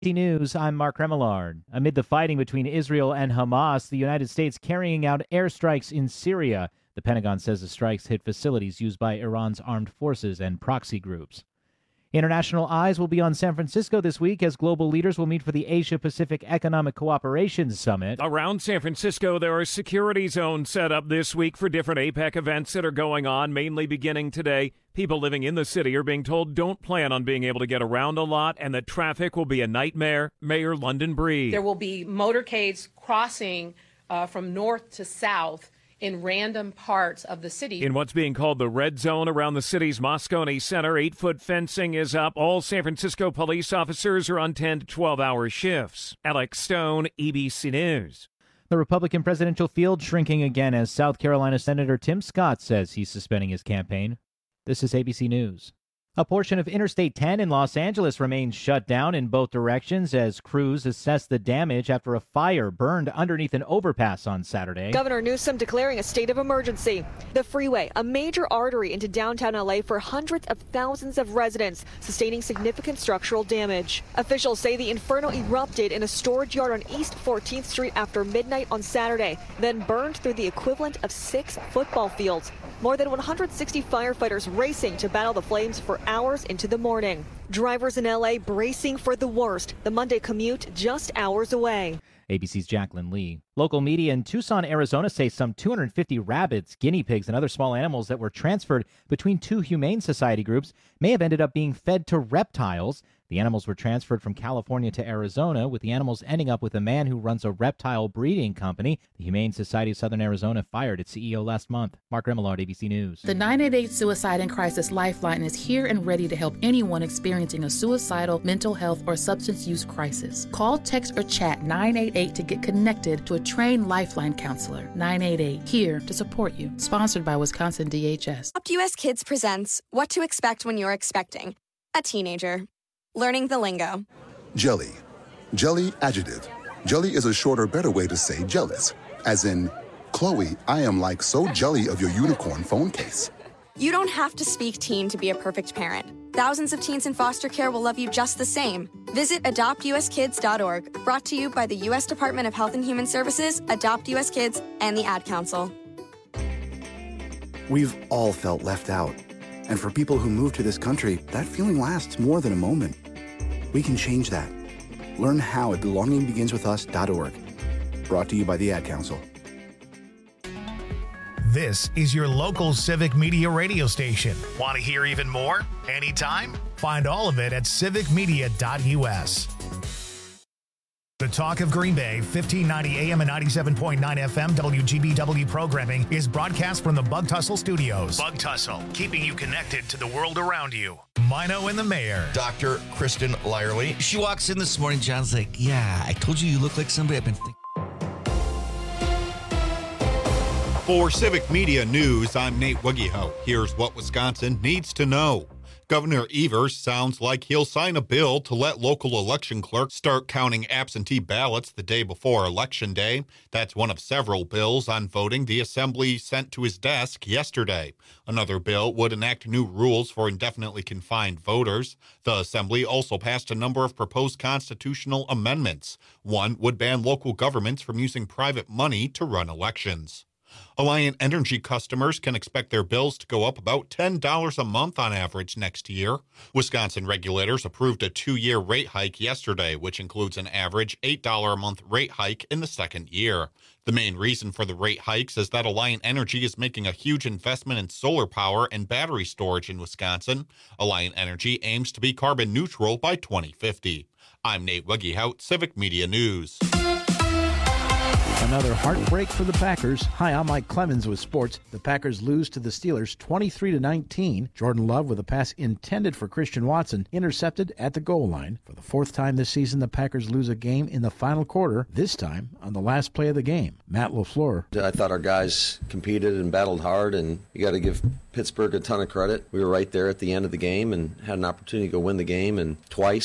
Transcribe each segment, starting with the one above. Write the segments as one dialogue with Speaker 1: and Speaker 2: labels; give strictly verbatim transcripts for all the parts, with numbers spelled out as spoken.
Speaker 1: News, I'm Mark Remillard. Amid the fighting between Israel and Hamas, the United States carrying out airstrikes in Syria. The Pentagon says the strikes hit facilities used by Iran's armed forces and proxy groups. International eyes will be on San Francisco this week as global leaders will meet for the Asia-Pacific Economic Cooperation Summit.
Speaker 2: Around San Francisco, there are security zones set up this week for different APEC events that are going on, mainly beginning today. People living in the city are being told don't plan on being able to get around a lot and that traffic will be a nightmare. Mayor London Breed.
Speaker 3: There will be motorcades crossing uh, from north to south in random parts of the city.
Speaker 2: In what's being called the red zone around the city's Moscone Center, eight-foot fencing is up. All San Francisco police officers are on ten to twelve-hour shifts. Alex Stone, A B C News.
Speaker 1: The Republican presidential field shrinking again as South Carolina Senator Tim Scott says he's suspending his campaign. This is A B C News. A portion of Interstate ten in Los Angeles remains shut down in both directions as crews assess the damage after a fire burned underneath an overpass on Saturday.
Speaker 4: Governor Newsom declaring a state of emergency. The freeway, a major artery into downtown L A for hundreds of thousands of residents, sustaining significant structural damage. Officials say the inferno erupted in a storage yard on East fourteenth Street after midnight on Saturday, then burned through the equivalent of six football fields. More than one hundred sixty firefighters racing to battle the flames for hours into the morning. Drivers in L A bracing for the worst. The Monday commute just hours away.
Speaker 1: A B C's Jacqueline Lee. Local media in Tucson, Arizona say some two hundred fifty rabbits, guinea pigs, and other small animals that were transferred between two humane society groups may have ended up being fed to reptiles. The animals were transferred from California to Arizona, with the animals ending up with a man who runs a reptile breeding company. The Humane Society of Southern Arizona fired its C E O last month. Mark Remillard, A B C News.
Speaker 5: The nine eight eight Suicide and Crisis Lifeline is here and ready to help anyone experiencing a suicidal, mental health, or substance use crisis. Call, text, or chat nine eight eight to get connected to a trained Lifeline counselor. nine eight eight, here to support you. Sponsored by Wisconsin D H S.
Speaker 6: Adopt U S Kids presents What to Expect When You're Expecting a Teenager. Learning the lingo.
Speaker 7: Jelly. Jelly adjective. Jelly is a shorter, better way to say jealous. As in, Chloe, I am like so jelly of your unicorn phone case.
Speaker 6: You don't have to speak teen to be a perfect parent. Thousands of teens in foster care will love you just the same. Visit adopt u s kids dot org. Brought to you by the U S Department of Health and Human Services, Adopt U S Kids, and the Ad Council.
Speaker 8: We've all felt left out. And for people who move to this country, that feeling lasts more than a moment. We can change that. Learn how at belonging begins with us dot org. Brought to you by the Ad Council.
Speaker 9: This is your local Civic Media radio station. Want to hear even more? Anytime? Find all of it at civic media dot u s. The Talk of Green Bay, fifteen ninety A M and ninety-seven point nine F M W G B W programming is broadcast from the Bug Tussle Studios. Bug Tussle, keeping you connected to the world around you. Mino and the Mayor.
Speaker 10: Doctor Kristen Lyerly.
Speaker 11: She walks in this morning, John's like, yeah, I told you you look like somebody I've been thinking.
Speaker 12: For Civic Media News, I'm Nate Wiggyhout. Here's what Wisconsin needs to know. Governor Evers sounds like he'll sign a bill to let local election clerks start counting absentee ballots the day before Election Day. That's one of several bills on voting the Assembly sent to his desk yesterday. Another bill would enact new rules for indefinitely confined voters. The Assembly also passed a number of proposed constitutional amendments. One would ban local governments from using private money to run elections. Alliant Energy customers can expect their bills to go up about ten dollars a month on average next year. Wisconsin regulators approved a two-year rate hike yesterday, which includes an average eight dollars a month rate hike in the second year. The main reason for the rate hikes is that Alliant Energy is making a huge investment in solar power and battery storage in Wisconsin. Alliant Energy aims to be carbon neutral by twenty fifty. I'm Nate Wiggyhout, Civic Media News.
Speaker 13: Another heartbreak for the Packers. Hi, I'm Mike Clemens with sports. The Packers lose to the Steelers twenty-three to nineteen. Jordan Love with a pass intended for Christian Watson, intercepted at the goal line. For the fourth time this season, the Packers lose a game in the final quarter, this time on the last play of the game. Matt LaFleur.
Speaker 14: I thought our guys competed and battled hard, and you got to give Pittsburgh a ton of credit. We were right there at the end of the game and had an opportunity to go win the game, and twice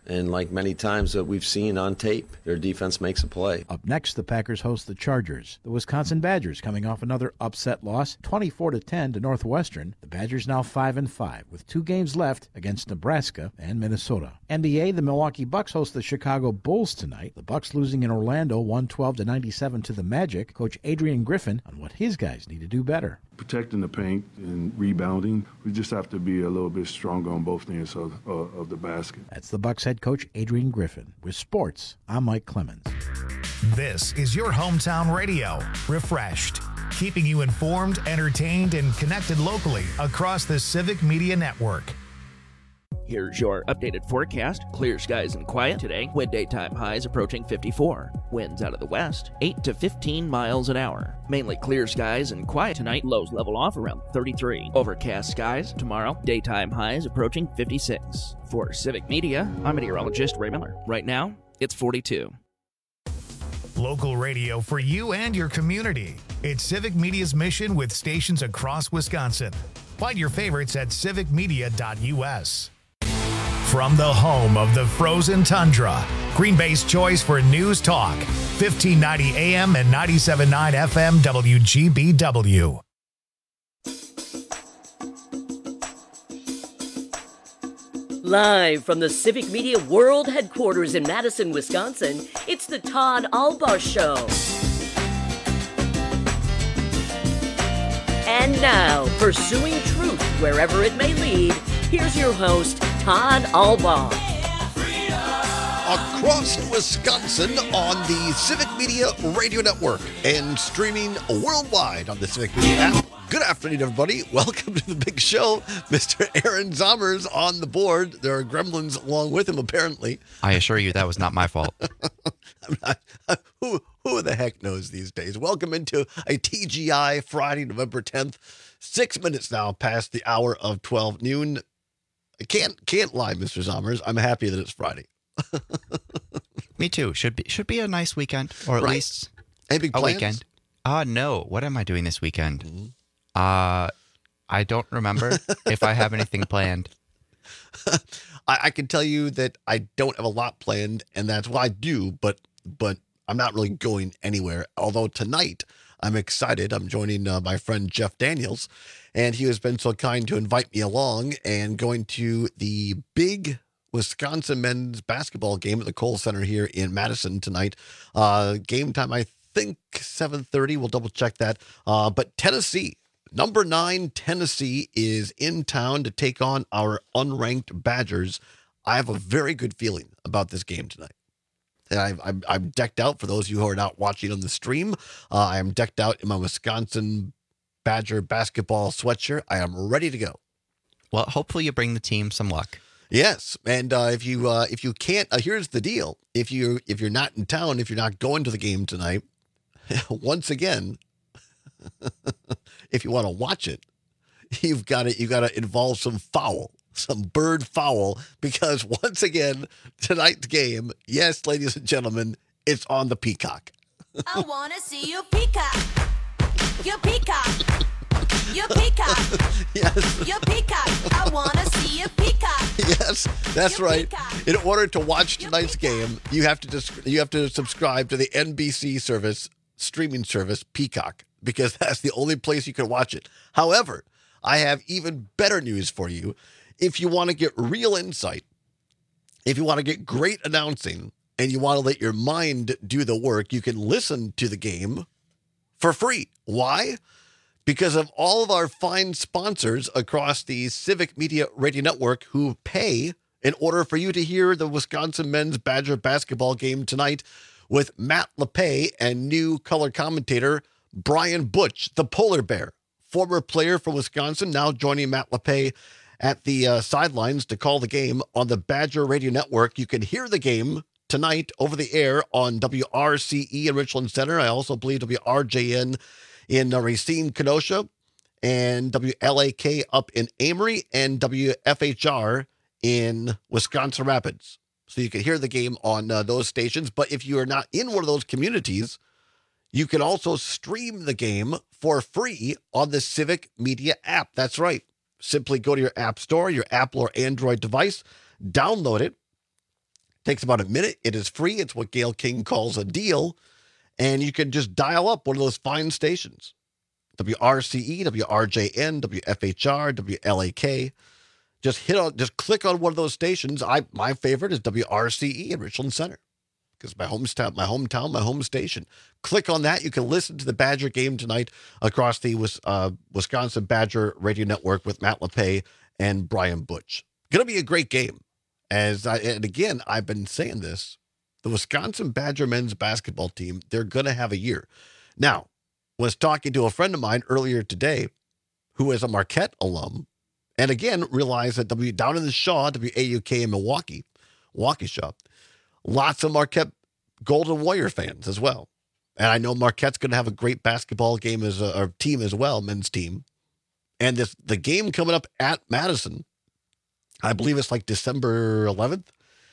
Speaker 14: And like many times that we've seen on tape, their defense makes a play.
Speaker 13: Up next, the Packers host the Chargers. The Wisconsin Badgers coming off another upset loss, twenty-four to ten to Northwestern. The Badgers now five and five with two games left against Nebraska and Minnesota. N B A, the Milwaukee Bucks host the Chicago Bulls tonight. The Bucks losing in Orlando one twelve to ninety-seven to the Magic. Coach Adrian Griffin on what his guys need to do better.
Speaker 15: Protecting the paint and rebounding, we just have to be a little bit stronger on both ends of, uh, of the basket.
Speaker 13: That's the Bucks head coach Adrian Griffin. With sports, I'm Mike Clemens.
Speaker 9: This is your hometown radio, refreshed, keeping you informed, entertained, and connected locally across the Civic Media Network.
Speaker 16: Here's your updated forecast. Clear skies and quiet today, with daytime highs approaching fifty-four. Winds out of the west, eight to fifteen miles an hour. Mainly clear skies and quiet tonight, lows level off around thirty-three. Overcast skies tomorrow, daytime highs approaching fifty-six. For Civic Media, I'm meteorologist Ray Miller. Right now, it's forty-two.
Speaker 9: Local radio for you and your community. It's Civic Media's mission with stations across Wisconsin. Find your favorites at civic media dot u s. From the home of the frozen tundra, Green Bay's choice for news talk, fifteen ninety A M and ninety-seven point nine F M W G B W.
Speaker 17: Live from the Civic Media World Headquarters in Madison, Wisconsin, it's the Todd Albaugh Show. And now, pursuing truth wherever it may lead, here's your host, Todd Albaugh.
Speaker 10: Across Wisconsin on the Civic Media Radio Network and streaming worldwide on the Civic Media app. Good afternoon, everybody. Welcome to the big show. Mister Aaron Zommers on the board. There are gremlins along with him, apparently.
Speaker 18: I assure you that was not my fault.
Speaker 10: I'm not, uh, who, who the heck knows these days? Welcome into a T G I Friday, November tenth. Six minutes now past the hour of twelve noon. I can't can't lie, Mister Zommers. I'm happy that it's Friday.
Speaker 18: Me too. Should be should be a nice weekend, or at
Speaker 10: right.
Speaker 18: least
Speaker 10: Any big
Speaker 18: a
Speaker 10: plans?
Speaker 18: weekend. Uh no. What am I doing this weekend?
Speaker 10: Mm-hmm.
Speaker 18: Uh, I don't remember if I have anything planned.
Speaker 10: I, I can tell you that I don't have a lot planned, and that's what I do, but but I'm not really going anywhere. Although tonight I'm excited. I'm joining uh, my friend Jeff Daniels, and he has been so kind to invite me along and going to the big Wisconsin men's basketball game at the Kohl Center here in Madison tonight. Uh, game time, I think seven thirty. We'll double check that. Uh, but Tennessee. Number nine, Tennessee is in town to take on our unranked Badgers. I have a very good feeling about this game tonight. And I, I'm, I'm decked out for those of you who are not watching on the stream. Uh, I am decked out in my Wisconsin Badger basketball sweatshirt. I am ready to go.
Speaker 18: Well, hopefully you bring the team some luck.
Speaker 10: Yes, and uh, if you uh, if you can't, uh, here's the deal: if you if you're not in town, if you're not going to the game tonight, once again. If you want to watch it, you've got to you got to involve some foul, some bird foul, because once again, tonight's game, yes, ladies and gentlemen, it's on the Peacock.
Speaker 19: I want to see you peacock. You peacock. You peacock.
Speaker 10: Yes.
Speaker 19: You peacock. I want to see you peacock.
Speaker 10: Yes, that's
Speaker 19: you
Speaker 10: right.
Speaker 19: Peacock.
Speaker 10: In order to watch tonight's game, you have to dis- you have to subscribe to the N B C service, streaming service, Peacock, because that's the only place you can watch it. However, I have even better news for you. If you want to get real insight, if you want to get great announcing, and you want to let your mind do the work, you can listen to the game for free. Why? Because of all of our fine sponsors across the Civic Media Radio Network who pay in order for you to hear the Wisconsin men's Badger basketball game tonight with Matt LePay and new color commentator Brian Butch, the polar bear, former player for Wisconsin, now joining Matt LePay at the uh, sidelines to call the game on the Badger Radio Network. You can hear the game tonight over the air on W R C E in Richland Center. I also believe W R J N in uh, Racine, Kenosha, and W L A K up in Amory, and W F H R in Wisconsin Rapids. So you can hear the game on uh, those stations. But if you are not in one of those communities, you can also stream the game for free on the Civic Media app. That's right. Simply go to your app store, your Apple or Android device, download it, Takes about a minute. It is free. It's what Gayle King calls a deal. And you can just dial up one of those fine stations. W R C E, W R J N, W F H R, W L A K. Just hit on, just click on one of those stations. I my favorite is W R C E in Richland Center because my hometown, my hometown, my home station. Click on that. You can listen to the Badger game tonight across the uh, Wisconsin Badger Radio Network with Matt LePay and Brian Butch. Going to be a great game. As I, and again, I've been saying this, the Wisconsin Badger men's basketball team, they're going to have a year. Now, was talking to a friend of mine earlier today who is a Marquette alum, and again, realized that W down in the Shaw, W A U K in Milwaukee, Waukesha, lots of Marquette Golden Warrior fans as well. And I know Marquette's going to have a great basketball game as a or team as well, men's team. And this the game coming up at Madison, I believe it's like December eleventh.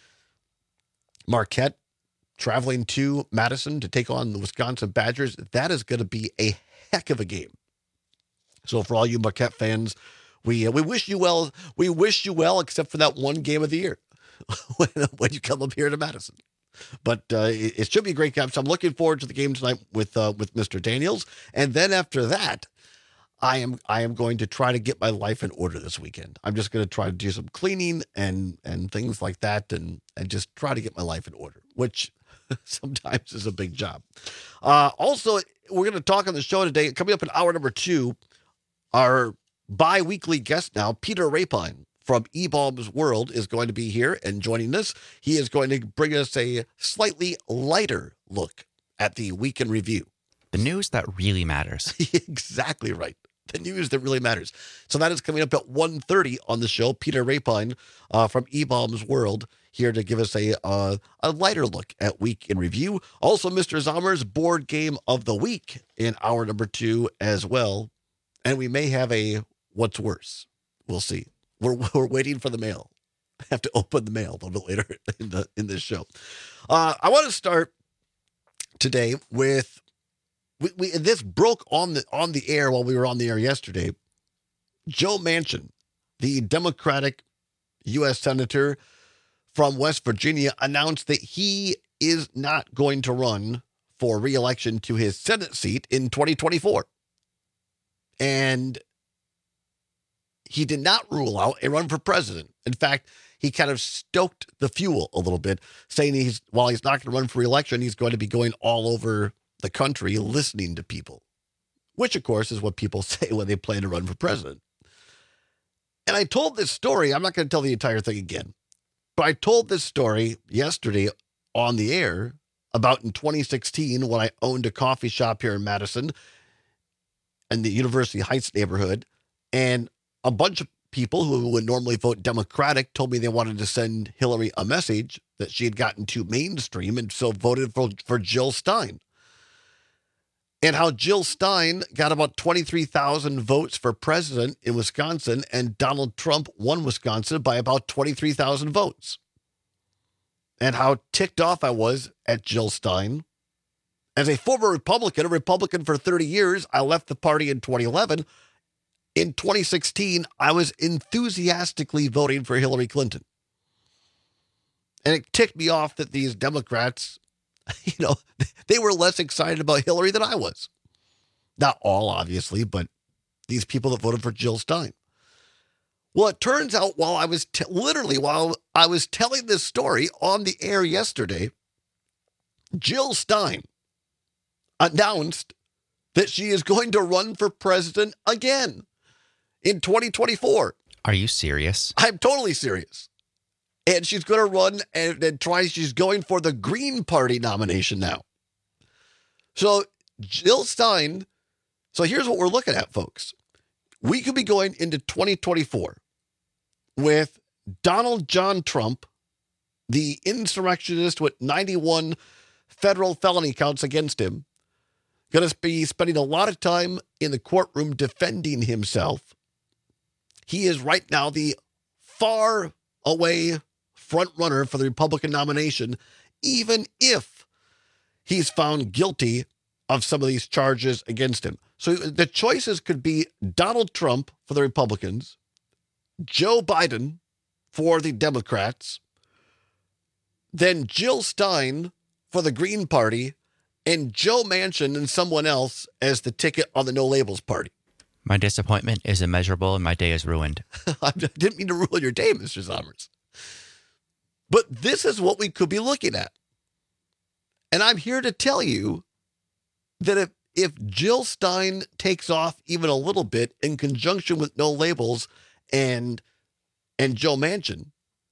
Speaker 10: Marquette traveling to Madison to take on the Wisconsin Badgers. That is going to be a heck of a game. So for all you Marquette fans, we uh, we wish you well. We wish you well, except for that one game of the year when, when you come up here to Madison. But uh, it, it should be a great game. So I'm looking forward to the game tonight with uh, with Mister Daniels. And then after that, I am I am going to try to get my life in order this weekend. I'm just going to try to do some cleaning and and things like that, and and just try to get my life in order, which sometimes is a big job. Uh, also, we're going to talk on the show today. Coming up in hour number two, our bi-weekly guest now, Peter Rapine from eBaum's World, is going to be here and joining us. He is going to bring us a slightly lighter look at the week in review.
Speaker 18: The news that really matters.
Speaker 10: Exactly right. The news that really matters. So that is coming up at one thirty on the show. Peter Rapine uh, from eBaum's World here to give us a uh, a lighter look at week in review. Also, Mister Zommer's board game of the week in hour number two as well. And we may have a what's worse. We'll see. We're we're waiting for the mail. I have to open the mail a little bit later in the in this show. Uh, I want to start today with. We, we this broke on the on the air while we were on the air yesterday. Joe Manchin, the Democratic U S Senator from West Virginia, announced that he is not going to run for re-election to his Senate seat in twenty twenty-four. And he did not rule out a run for president. In fact, he kind of stoked the fuel a little bit, saying he's while he's not going to run for re-election, he's going to be going all over the country listening to people, which of course is what people say when they plan to run for president. And I told this story, I'm not going to tell the entire thing again, but I told this story yesterday on the air about in twenty sixteen when I owned a coffee shop here in Madison in the University Heights neighborhood, and a bunch of people who would normally vote Democratic told me they wanted to send Hillary a message that she had gotten too mainstream and so voted for, for Jill Stein. And how Jill Stein got about twenty-three thousand votes for president in Wisconsin, and Donald Trump won Wisconsin by about twenty-three thousand votes. And how ticked off I was at Jill Stein. As a former Republican, a Republican for thirty years, I left the party in twenty eleven. In twenty sixteen, I was enthusiastically voting for Hillary Clinton. And it ticked me off that these Democrats, you know, they were less excited about Hillary than I was. Not all, obviously, but these people that voted for Jill Stein. Well, it turns out while I was t- literally while I was telling this story on the air yesterday, Jill Stein announced that she is going to run for president again in twenty twenty-four.
Speaker 18: Are you serious?
Speaker 10: I'm totally serious. And she's going to run and, and try, she's going for the Green Party nomination now. So Jill Stein, so here's what we're looking at, folks. We could be going into twenty twenty-four with Donald John Trump, the insurrectionist with ninety-one federal felony counts against him, going to be spending a lot of time in the courtroom defending himself. He is right now the far away front runner for the Republican nomination, even if he's found guilty of some of these charges against him. So the choices could be Donald Trump for the Republicans, Joe Biden for the Democrats, then Jill Stein for the Green Party and Joe Manchin and someone else as the ticket on the No Labels Party.
Speaker 18: My disappointment is immeasurable and my day is ruined.
Speaker 10: I didn't mean to ruin your day, Mister Sommers. But this is what we could be looking at. And I'm here to tell you that if, if Jill Stein takes off even a little bit in conjunction with No Labels and, and Joe Manchin,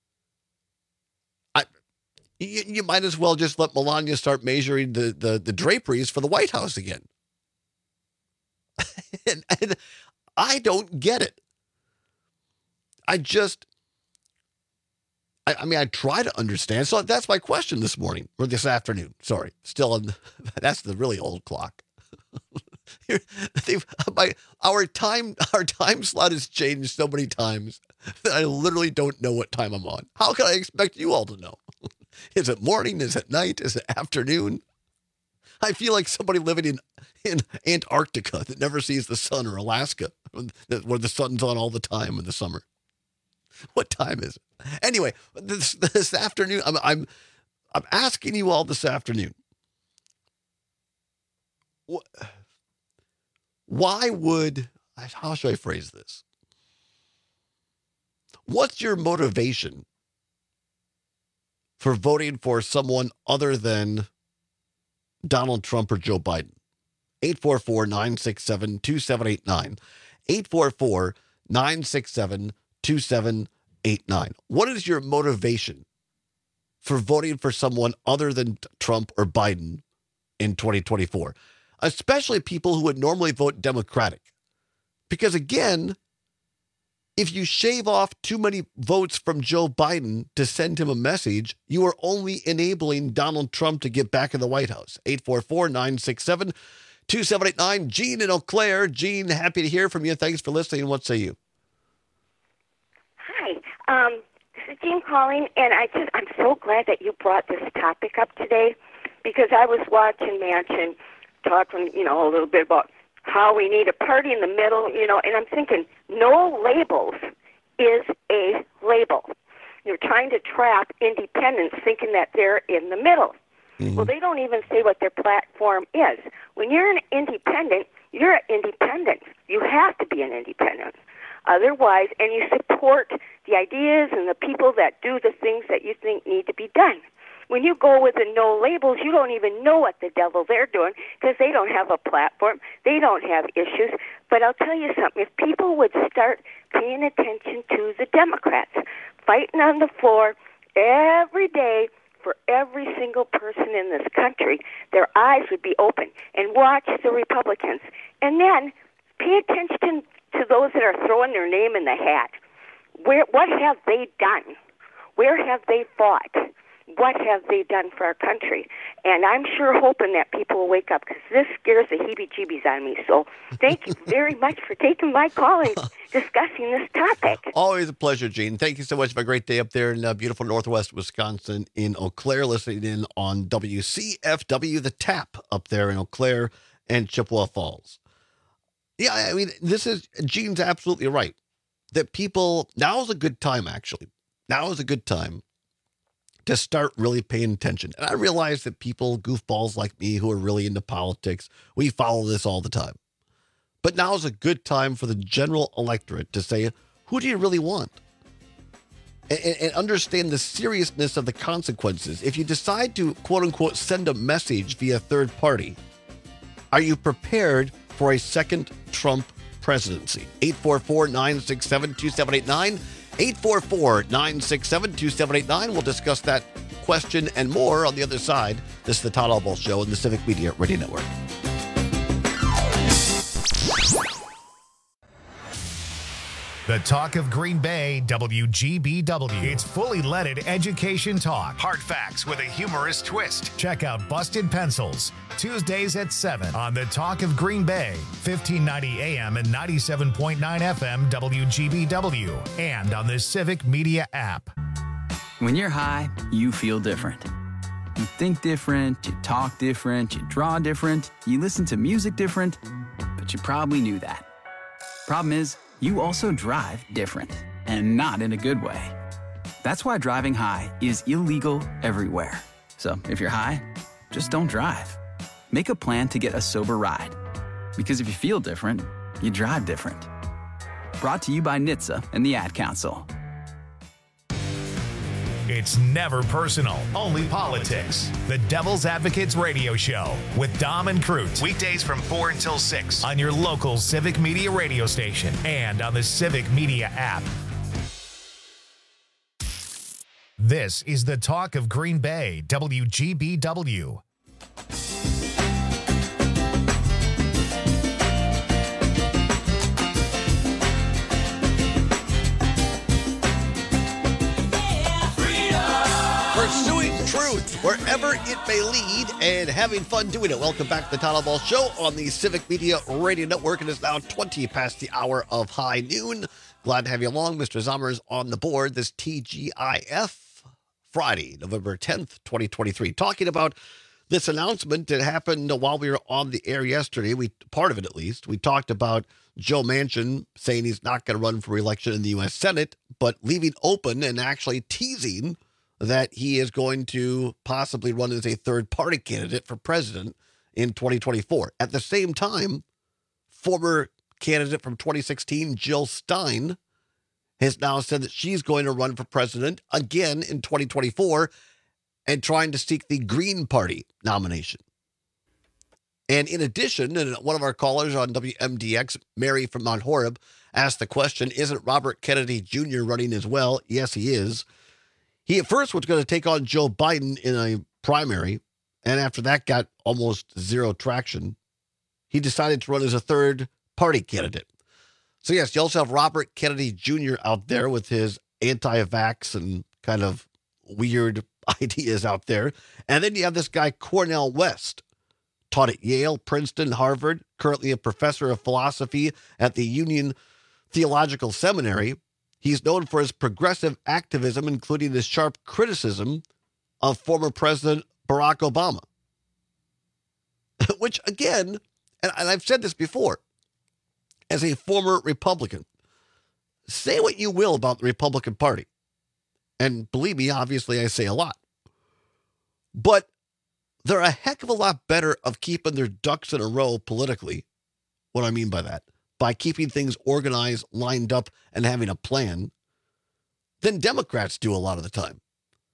Speaker 10: I, you, you might as well just let Melania start measuring the, the, the draperies for the White House again. and, and I don't get it. I just, I, I mean, I try to understand. So that's my question this morning or this afternoon. Sorry, still on. That's the really old clock. my our time our time slot has changed so many times that I literally don't know what time I'm on. How can I expect you all to know? Is it morning? Is it night? Is it afternoon? I feel like somebody living in, in Antarctica that never sees the sun, or Alaska, where the sun's on all the time in the summer. What time is it? Anyway, this, this afternoon, I'm, I'm, I'm asking you all this afternoon, why would, how should I phrase this? What's your motivation for voting for someone other than Donald Trump or Joe Biden? eight four four, nine six seven, two seven eight nine. eight four four, nine six seven, two seven eight nine. What is your motivation for voting for someone other than Trump or Biden in twenty twenty-four? Especially people who would normally vote Democratic. Because again, if you shave off too many votes from Joe Biden to send him a message, you are only enabling Donald Trump to get back in the White House. eight four four, nine six seven, two seven eight nine. Gene in Eau Claire. Gene, happy to hear from you. Thanks for listening. What say you?
Speaker 20: Hi. Um, this is Jean calling, and I just, I'm so glad that you brought this topic up today, because I was watching Manchin talking, you know, a little bit about how we need a party in the middle, you know, and I'm thinking, no labels is a label. You're trying to trap independents thinking that they're in the middle. Mm-hmm. Well, they don't even say what their platform is. When you're an independent, you're an independent. You have to be an independent. Otherwise, and you support the ideas and the people that do the things that you think need to be done. When you go with the no labels, you don't even know what the devil they're doing, because they don't have a platform. They don't have issues. But I'll tell you something. If people would start paying attention to the Democrats, fighting on the floor every day for every single person in this country, their eyes would be open, and watch the Republicans. And then pay attention to those that are throwing their name in the hat. Where, what have they done? Where have they fought? What have they done for our country? And I'm sure hoping that people will wake up, because this scares the heebie-jeebies on me. So thank you very much for taking my call and discussing this topic.
Speaker 10: Always a pleasure, Gene. Thank you so much. Have a great day up there in uh, beautiful Northwest Wisconsin, in Eau Claire, listening in on W C F W, The Tap, up there in Eau Claire and Chippewa Falls. Yeah, I mean, this is, Gene's absolutely right, that people, now is a good time, actually. Now is a good time to start really paying attention. And I realize that people, goofballs like me who are really into politics, we follow this all the time. But now is a good time for the general electorate to say, who do you really want? And, and understand the seriousness of the consequences. If you decide to, quote unquote, send a message via third party, are you prepared for a second Trump presidency? eight four four, nine six seven, two seven eight nine. eight four four, nine six seven, two seven eight nine. We'll discuss that question and more on the other side. This is the Todd Albaugh Show on the Civic Media Radio Network.
Speaker 9: The talk of Green Bay, W G B W. It's fully leaded education talk. Hard facts with a humorous twist. Check out Busted Pencils, Tuesdays at seven on the talk of Green Bay, fifteen ninety A M and ninety-seven point nine F M W G B W, and on the Civic Media app.
Speaker 21: When you're high, you feel different. You think different, you talk different, you draw different, you listen to music different, but you probably knew that. Problem is, you also drive different, and not in a good way. That's why driving high is illegal everywhere. So if you're high, just don't drive. Make a plan to get a sober ride. Because if you feel different, you drive different. Brought to you by N H T S A and the Ad Council.
Speaker 9: It's never personal, only politics. The Devil's Advocates Radio Show with Dom and Crute. Weekdays from four until six on your local Civic Media radio station and on the Civic Media app. This is the Talk of Green Bay, W G B W.
Speaker 10: Pursuing truth wherever it may lead and having fun doing it. Welcome back to the Todd Ball Show on the Civic Media Radio Network. It is now twenty past the hour of high noon. Glad to have you along. Mister Zommers on the board this T G I F Friday, November tenth, twenty twenty-three. Talking about this announcement that happened while we were on the air yesterday. We part of it at least. We talked about Joe Manchin saying he's not going to run for re-election in the U S Senate, but leaving open and actually teasing that he is going to possibly run as a third-party candidate for president in twenty twenty-four. At the same time, former candidate from twenty sixteen, Jill Stein, has now said that she's going to run for president again in twenty twenty-four and trying to seek the Green Party nomination. And in addition, and one of our callers on W M D X, Mary from Mount Horeb, asked the question, isn't Robert Kennedy Junior running as well? Yes, he is. He at first was going to take on Joe Biden in a primary, and after that got almost zero traction. He decided to run as a third-party candidate. So, yes, you also have Robert Kennedy Junior out there with his anti-vax and kind of weird ideas out there. And then you have this guy, Cornel West, taught at Yale, Princeton, Harvard, currently a professor of philosophy at the Union Theological Seminary. He's known for his progressive activism, including his sharp criticism of former President Barack Obama. Which, again, and I've said this before, as a former Republican, say what you will about the Republican Party. And believe me, obviously, I say a lot. But they're a heck of a lot better of keeping their ducks in a row politically. What do I mean by that? By keeping things organized, lined up, and having a plan, than Democrats do a lot of the time.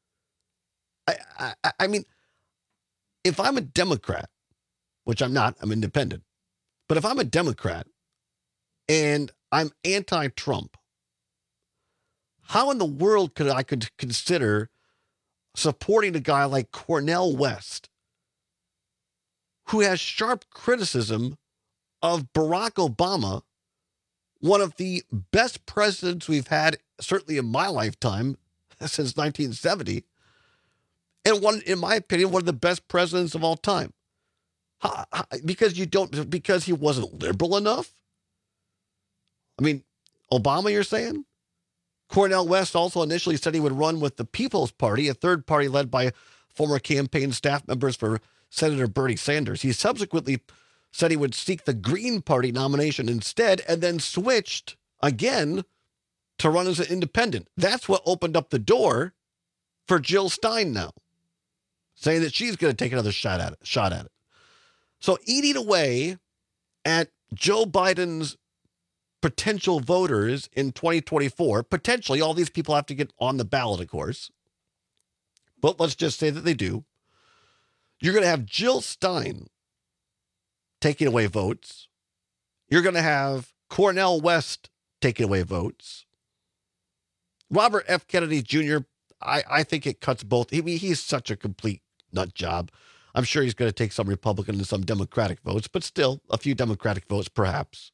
Speaker 10: I, I, I mean, if I'm a Democrat, which I'm not, I'm independent, but if I'm a Democrat and I'm anti-Trump, how in the world could I could consider supporting a guy like Cornel West, who has sharp criticism of Barack Obama, one of the best presidents we've had, certainly in my lifetime, since nineteen seventy, and one, in my opinion, one of the best presidents of all time. How, how, because you don't, because he wasn't liberal enough? I mean, Obama, you're saying? Cornel West also initially said he would run with the People's Party, a third party led by former campaign staff members for Senator Bernie Sanders. He subsequently said he would seek the Green Party nomination instead, and then switched again to run as an independent. That's what opened up the door for Jill Stein now, saying that she's going to take another shot at it. Shot at it. So eating away at Joe Biden's potential voters in twenty twenty-four, potentially all these people have to get on the ballot, of course, but let's just say that they do. You're going to have Jill Stein taking away votes. You're going to have Cornel West taking away votes. Robert F. Kennedy Junior, I, I think it cuts both. I mean, he's such a complete nut job. I'm sure he's going to take some Republican and some Democratic votes, but still a few Democratic votes perhaps.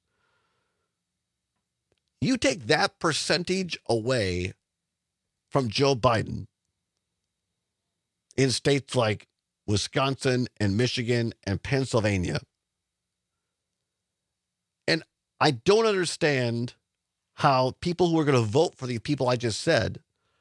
Speaker 10: You take that percentage away from Joe Biden in states like Wisconsin and Michigan and Pennsylvania. And I don't understand how people who are going to vote for the people I just said,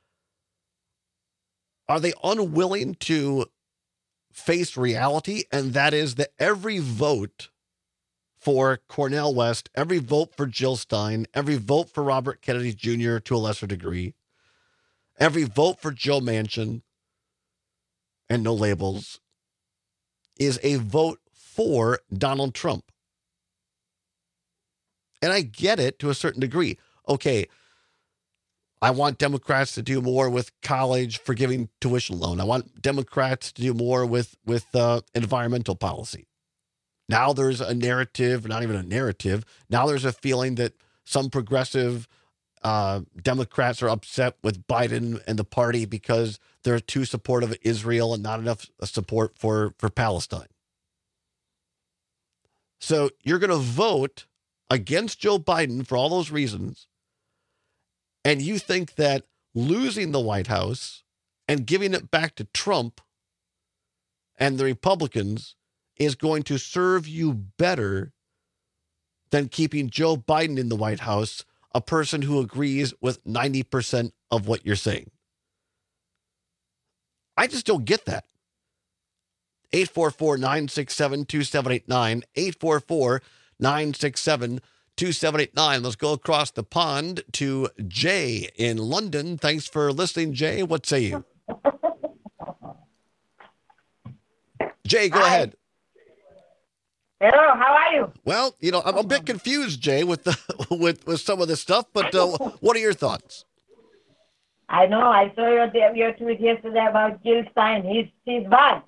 Speaker 10: are they unwilling to face reality? And that is that every vote for Cornel West, every vote for Jill Stein, every vote for Robert Kennedy Junior to a lesser degree, Every vote for Joe Manchin and no labels is a vote for Donald Trump. And I get it to a certain degree. Okay, I want Democrats to do more with college forgiving tuition loan. I want Democrats to do more with, with uh, environmental policy. Now there's a narrative, not even a narrative. Now there's a feeling that some progressive uh, Democrats are upset with Biden and the party because they're too supportive of Israel and not enough support for, for Palestine. So you're going to vote against Joe Biden for all those reasons. And you think that losing the White House and giving it back to Trump and the Republicans is going to serve you better than keeping Joe Biden in the White House, a person who agrees with ninety percent of what you're saying. I just don't get that. eight four four, nine six seven, two seven eight nine, eight four four, nine six seven, two seven eight nine. Let's go across the pond to Jay in London. Thanks for listening, Jay. What say you? Jay, go Hi. ahead.
Speaker 3: Hello, how are you?
Speaker 10: Well, you know, I'm a bit confused, Jay, with the with, with some of this stuff, but uh, what are your thoughts?
Speaker 3: I know. I saw your, your tweet yesterday about Jill Stein. He's, he's bad.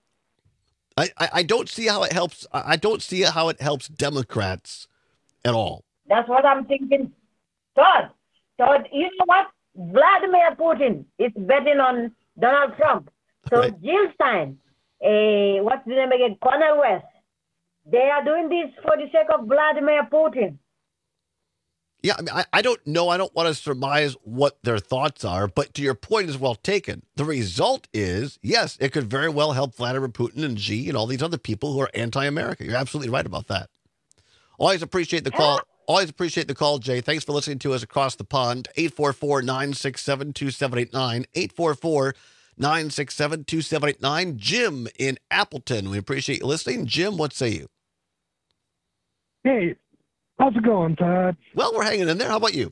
Speaker 10: I, I, I don't see how it helps. I don't see how it helps Democrats at all.
Speaker 3: That's what I'm thinking. Todd, Todd, you know what? Vladimir Putin is betting on Donald Trump. So right. Jill Stein, uh, what's the name again? Cornel West. They are doing this for the sake of Vladimir Putin.
Speaker 10: Yeah, I mean, I, I don't know. I don't want to surmise what their thoughts are, but to your point is well taken. The result is, yes, it could very well help Vladimir Putin and Xi and all these other people who are anti-America. You're absolutely right about that. Always appreciate the call. Always appreciate the call, Jay. Thanks for listening to us across the pond. eight four four, nine six seven, two seven eight nine. eight four four, nine six seven, two seven eight nine. Jim in Appleton. We appreciate you listening. Jim, what say you?
Speaker 22: Hey, how's it going, Todd?
Speaker 10: Well, we're hanging in there. How about you?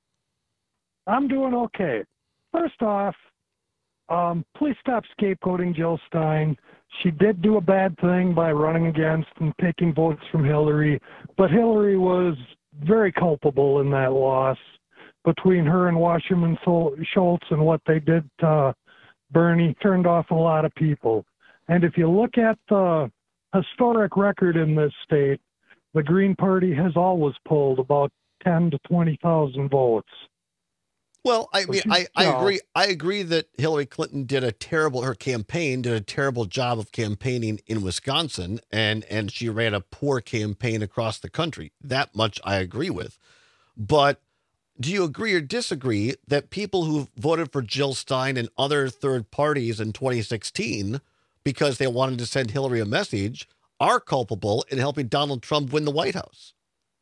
Speaker 22: I'm doing okay. First off, um, please stop scapegoating Jill Stein. She did do a bad thing by running against and taking votes from Hillary, but Hillary was very culpable in that loss between her and Wasserman Schultz, and what they did to Bernie turned off a lot of people. And if you look at the historic record in this state, the Green Party has always polled about ten to twenty thousand votes.
Speaker 10: Well, I mean, I, I agree. I agree that Hillary Clinton did a terrible, her campaign did a terrible job of campaigning in Wisconsin, and, and she ran a poor campaign across the country. That much I agree with. But do you agree or disagree that people who voted for Jill Stein and other third parties in twenty sixteen because they wanted to send Hillary a message are culpable in helping Donald Trump win the White House?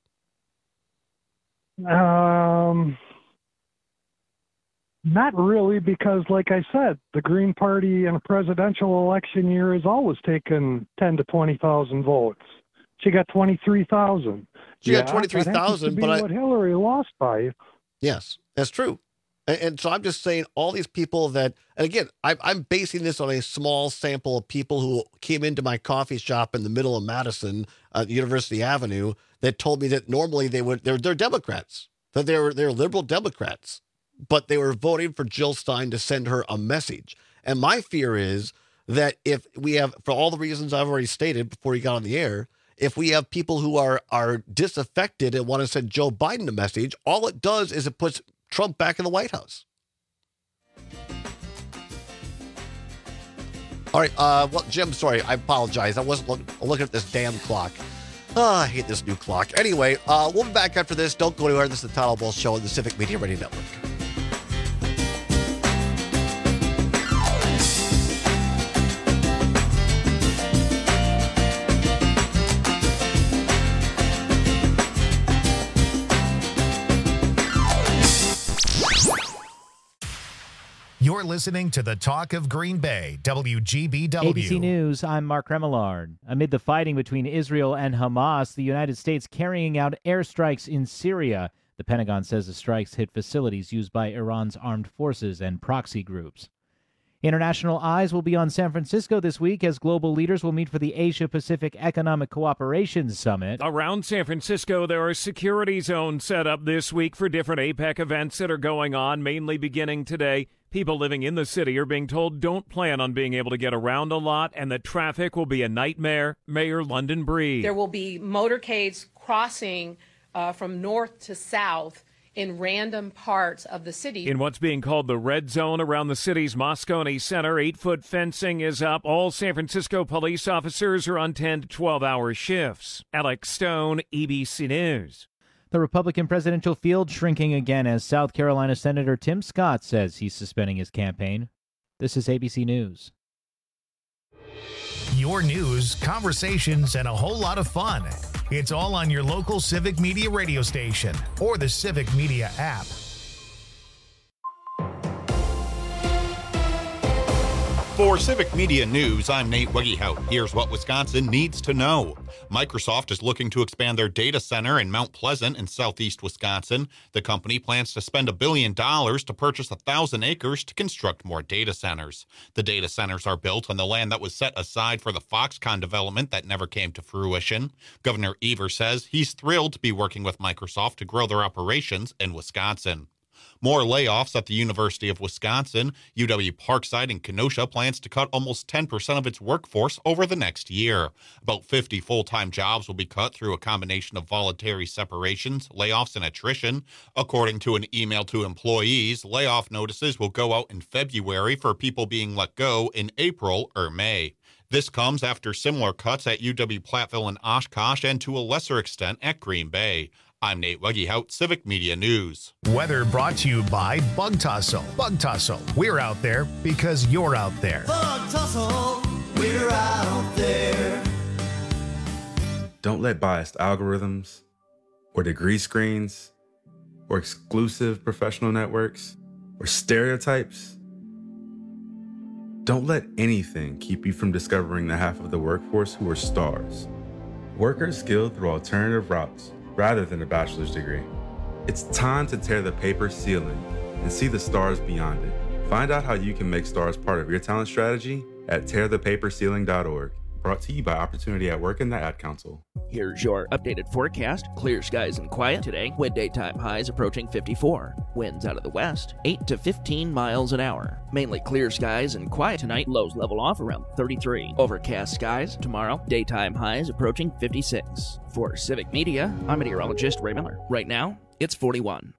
Speaker 22: Um, not really, because like I said, the Green Party in a presidential election year has always taken ten to twenty thousand votes. She got twenty-three thousand.
Speaker 10: She yeah, got twenty-three thousand,
Speaker 22: but
Speaker 10: I,
Speaker 22: what Hillary lost by.
Speaker 10: Yes, that's true. And, and so I'm just saying all these people that, and again, I, I'm basing this on a small sample of people who came into my coffee shop in the middle of Madison, uh, University Avenue, that told me that normally they would, they're, they're Democrats, that they're, they're liberal Democrats, but they were voting for Jill Stein to send her a message. And my fear is that if we have, for all the reasons I've already stated before he got on the air, if we have people who are, are disaffected and want to send Joe Biden a message, all it does is it puts Trump back in the White House. All right. Uh, well, Jim, sorry. I apologize. I wasn't look, looking at this damn clock. Oh, I hate this new clock. Anyway, uh, we'll be back after this. Don't go anywhere. This is the Todd Ball Show on the Civic Media Radio Network.
Speaker 9: You're listening to the Talk of Green Bay, W G B W.
Speaker 1: A B C News, I'm Mark Remillard. Amid the fighting between Israel and Hamas, the United States carrying out airstrikes in Syria. The Pentagon says the strikes hit facilities used by Iran's armed forces and proxy groups. International eyes will be on San Francisco this week as global leaders will meet for the Asia-Pacific Economic Cooperation Summit.
Speaker 2: Around San Francisco, there are security zones set up this week for different APEC events that are going on, mainly beginning today. People living in the city are being told don't plan on being able to get around a lot and that traffic will be a nightmare. Mayor London Breed.
Speaker 4: There will be motorcades crossing uh, from north to south in random parts of the city.
Speaker 2: In what's being called the red zone around the city's Moscone Center, eight-foot fencing is up. All San Francisco police officers are on ten to twelve-hour shifts. Alex Stone, E B C News.
Speaker 1: The Republican presidential field shrinking again as South Carolina Senator Tim Scott says he's suspending his campaign. This is A B C News.
Speaker 9: Your news, conversations, and a whole lot of fun. It's all on your local Civic Media radio station or the Civic Media app.
Speaker 12: For Civic Media News, I'm Nate Weggehout. Here's what Wisconsin needs to know. Microsoft is looking to expand their data center in Mount Pleasant in southeast Wisconsin. The company plans to spend a billion dollars to purchase a thousand acres to construct more data centers. The data centers are built on the land that was set aside for the Foxconn development that never came to fruition. Governor Evers says he's thrilled to be working with Microsoft to grow their operations in Wisconsin. More layoffs at the University of Wisconsin. U W Parkside in Kenosha plans to cut almost ten percent of its workforce over the next year. About fifty full-time jobs will be cut through a combination of voluntary separations, layoffs, and attrition. According to an email to employees, layoff notices will go out in February for people being let go in April or May. This comes after similar cuts at U W Platteville and Oshkosh and to a lesser extent at Green Bay. I'm Nate Weggehout, Civic Media News.
Speaker 9: Weather brought to you by Bug Tussle. Bug Tussle. We're out there because you're out there.
Speaker 23: Bug Tussle. We're out there.
Speaker 24: Don't let biased algorithms or degree screens or exclusive professional networks or stereotypes. Don't let anything keep you from discovering the half of the workforce who are stars. Workers skilled through alternative routes rather than a bachelor's degree. It's time to tear the paper ceiling and see the stars beyond it. Find out how you can make stars part of your talent strategy at tear the paper ceiling dot org. Brought to you by Opportunity at Work and the Ad Council.
Speaker 16: Here's your updated forecast. Clear skies and quiet today, with daytime highs approaching fifty-four. Winds out of the west, eight to fifteen miles an hour. Mainly clear skies and quiet tonight, lows level off around thirty-three. Overcast skies tomorrow, daytime highs approaching fifty-six. For Civic Media, I'm meteorologist Ray Miller. Right now, it's forty-one.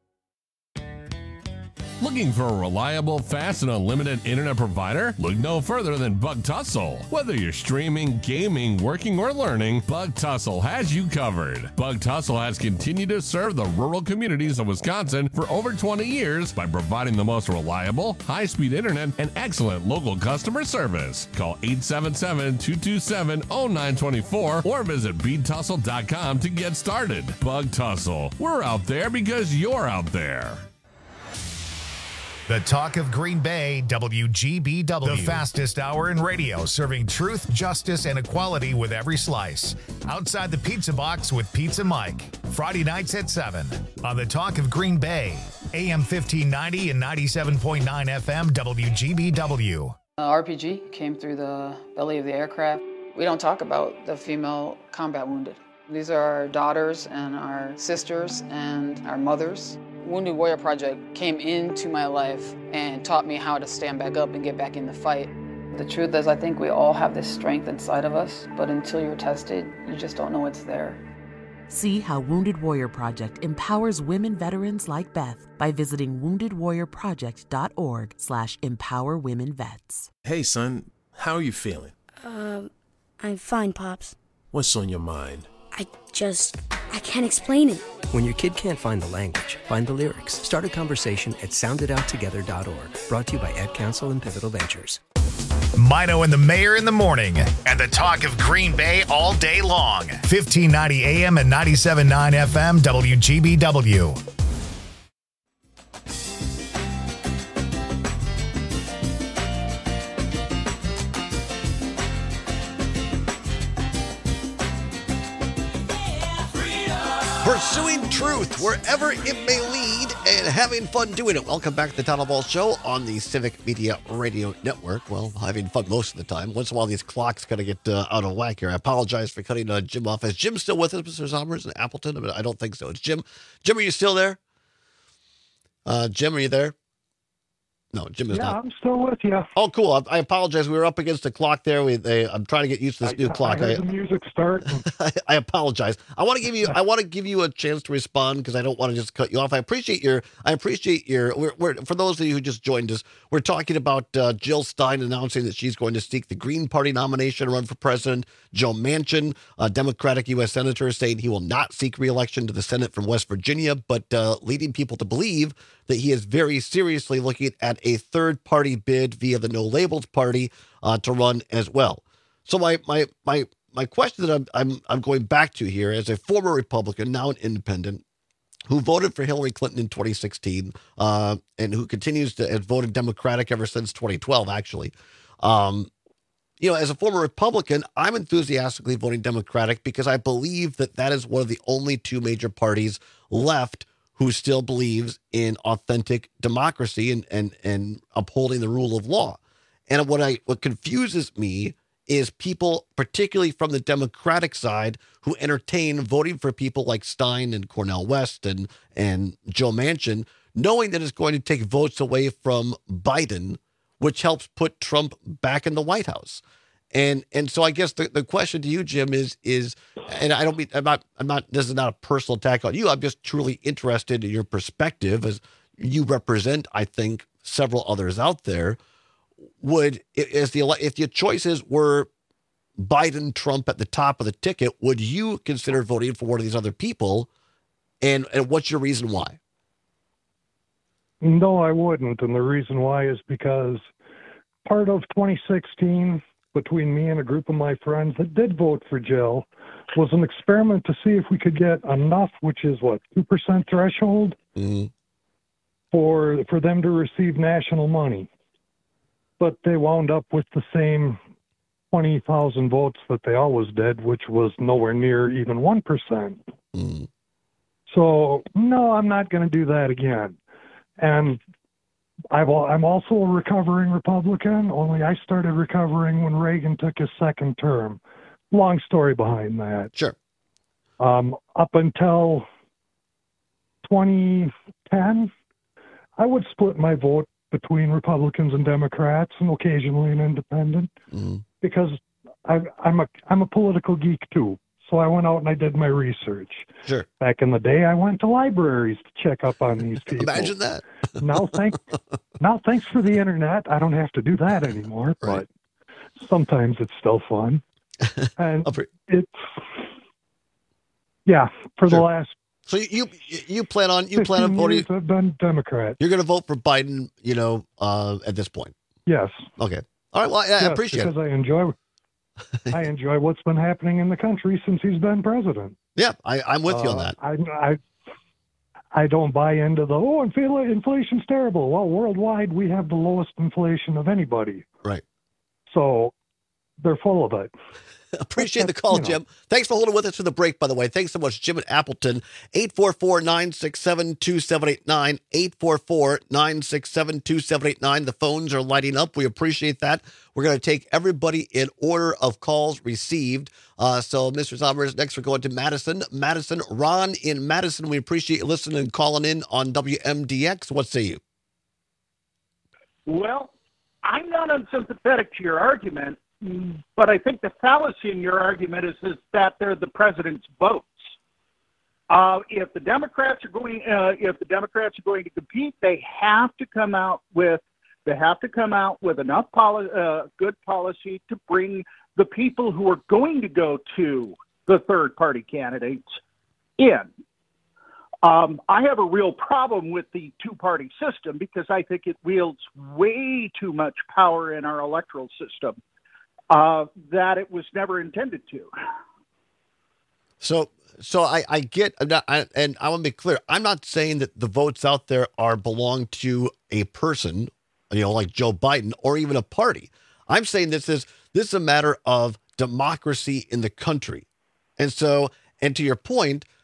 Speaker 25: Looking for a reliable, fast, and unlimited internet provider? Look no further than Bug Tussle. Whether you're streaming, gaming, working, or learning, Bug Tussle has you covered. Bug Tussle has continued to serve the rural communities of Wisconsin for over twenty years by providing the most reliable, high-speed internet and excellent local customer service. Call eight seven seven, two two seven, zero nine two four or visit bead tussle dot com to get started. Bug Tussle. We're out there because you're out there.
Speaker 9: The talk of Green Bay, W G B W. The fastest hour in radio, serving truth, justice, and equality with every slice. Outside the Pizza Box with Pizza Mike. Friday nights at seven on the talk of Green Bay, A M fifteen ninety and ninety-seven point nine F M W G B W.
Speaker 26: Uh, R P G came through the belly of the aircraft. We don't talk about the female combat wounded. These are our daughters and our sisters and our mothers. Wounded Warrior Project came into my life and taught me how to stand back up and get back in the fight. The truth is, I think we all have this strength inside of us, but until you're tested, you just don't know it's there.
Speaker 27: See how Wounded Warrior Project empowers women veterans like Beth by visiting wounded warrior project dot org slash empower women vets.
Speaker 28: Hey, son, how are you feeling?
Speaker 29: Um, I'm fine, Pops.
Speaker 28: What's on your mind?
Speaker 29: I just, I can't explain it.
Speaker 30: When your kid can't find the language, find the lyrics. Start a conversation at sound it out together dot org. Brought to you by Ad Council and Pivotal Ventures.
Speaker 9: Mino and the Mayor in the morning, and the talk of Green Bay all day long. fifteen ninety A M and ninety-seven point nine F M W G B W.
Speaker 10: Pursuing truth wherever it may lead and having fun doing it. Welcome back to the Town Hall Ball Show on the Civic Media Radio Network. Well, having fun most of the time. Once in a while, these clocks kind of get uh, out of whack here. I apologize for cutting uh, Jim off. Is Jim still with us, Mister Zommers and Appleton? I, mean, I don't think so. It's Jim. Jim, are you still there? Uh, Jim, are you there? No, Jim is
Speaker 22: yeah,
Speaker 10: not.
Speaker 22: I'm still with you.
Speaker 10: Oh, cool. I, I apologize. We were up against the clock there. We, they, I'm trying to get used to this
Speaker 22: I,
Speaker 10: new clock.
Speaker 22: I heard
Speaker 10: I,
Speaker 22: the music start.
Speaker 10: I, I apologize. I want to give you. I want to give you a chance to respond because I don't want to just cut you off. I appreciate your. I appreciate your. We're, we're for those of you who just joined us. We're talking about uh, Jill Stein announcing that she's going to seek the Green Party nomination to run for president. Joe Manchin, a Democratic U S senator, saying he will not seek re-election to the Senate from West Virginia, but uh, leading people to believe that he is very seriously looking at a third-party bid via the No Labels Party uh, to run as well. So my my my my question that I'm I'm I'm going back to here, as a former Republican, now an independent, who voted for Hillary Clinton in twenty sixteen, uh, and who continues to have voted Democratic ever since twenty twelve, actually. Um, you know, as a former Republican, I'm enthusiastically voting Democratic because I believe that that is one of the only two major parties left who still believes in authentic democracy and, and, and upholding the rule of law. And what I what confuses me is people, particularly from the Democratic side, who entertain voting for people like Stein and Cornel West and, and Joe Manchin, knowing that it's going to take votes away from Biden, which helps put Trump back in the White House. And and so I guess the, the question to you, Jim, is is and I don't mean I'm not I'm not this is not a personal attack on you. I'm just truly interested in your perspective as you represent, I think, several others out there. Would is the if your choices were Biden, Trump at the top of the ticket, would you consider voting for one of these other people? And and what's your reason why?
Speaker 22: No, I wouldn't. And the reason why is because part of twenty sixteen, between me and a group of my friends that did vote for Jill, was an experiment to see if we could get enough, which is what, two percent threshold,
Speaker 10: mm-hmm.
Speaker 22: for for them to receive national money. But they wound up with the same twenty thousand votes that they always did, which was nowhere near even one percent.
Speaker 10: Mm-hmm.
Speaker 22: So, no, I'm not going to do that again. And I've, I'm also a recovering Republican, only I started recovering when Reagan took his second term. Long story behind that.
Speaker 10: Sure.
Speaker 22: Um, up until twenty ten, I would split my vote between Republicans and Democrats and occasionally an independent,
Speaker 10: mm-hmm.
Speaker 22: because I, I'm a I'm a political geek too. So I went out and I did my research.
Speaker 10: Sure.
Speaker 22: Back in the day, I went to libraries to check up on these people.
Speaker 10: Imagine that.
Speaker 22: now, thank, now, thanks for the internet. I don't have to do that anymore,
Speaker 10: right.
Speaker 22: but sometimes it's still fun. And it's, yeah, for
Speaker 10: sure.
Speaker 22: the last.
Speaker 10: So you you plan on you plan on voting?
Speaker 22: I've been Democrat.
Speaker 10: You're going to vote for Biden, you know, uh, at this point.
Speaker 22: Yes.
Speaker 10: Okay. All right. Well, I,
Speaker 22: yes,
Speaker 10: I appreciate
Speaker 22: because
Speaker 10: it.
Speaker 22: I enjoy. I enjoy what's been happening in the country since he's been president.
Speaker 10: Yeah, I, I'm with you on that.
Speaker 22: Uh, I, I I don't buy into the oh, inflation's terrible. Well, worldwide we have the lowest inflation of anybody.
Speaker 10: Right.
Speaker 22: So they're full of it.
Speaker 10: Appreciate the call, you know. Jim. Thanks for holding with us for the break, by the way. Thanks so much, Jim at Appleton. eight four four, nine six seven, two seven eight nine. eight four four, nine six seven, two seven eight nine. The phones are lighting up. We appreciate that. We're going to take everybody in order of calls received. Uh, so, Mister Zommers, next we're going to Madison. Madison, Ron in Madison. We appreciate you listening and calling in on W M D X. What say you?
Speaker 5: Well, I'm not unsympathetic to your argument. But I think the fallacy in your argument is, is that they're the president's votes. Uh, if the Democrats are going, uh, if the Democrats are going to compete, they have to come out with, they have to come out with enough poli- uh, good policy to bring the people who are going to go to the third-party candidates in. Um, I have a real problem with the two-party system because I think it wields way too much power in our electoral system. Uh, that it was never intended to.
Speaker 10: So, so I, I get, I'm not, I, and I want to be clear. I'm not saying that the votes out there are belong to a person, you know, like Joe Biden or even a party. I'm saying this is this is a matter of democracy in the country, and so, and to your point,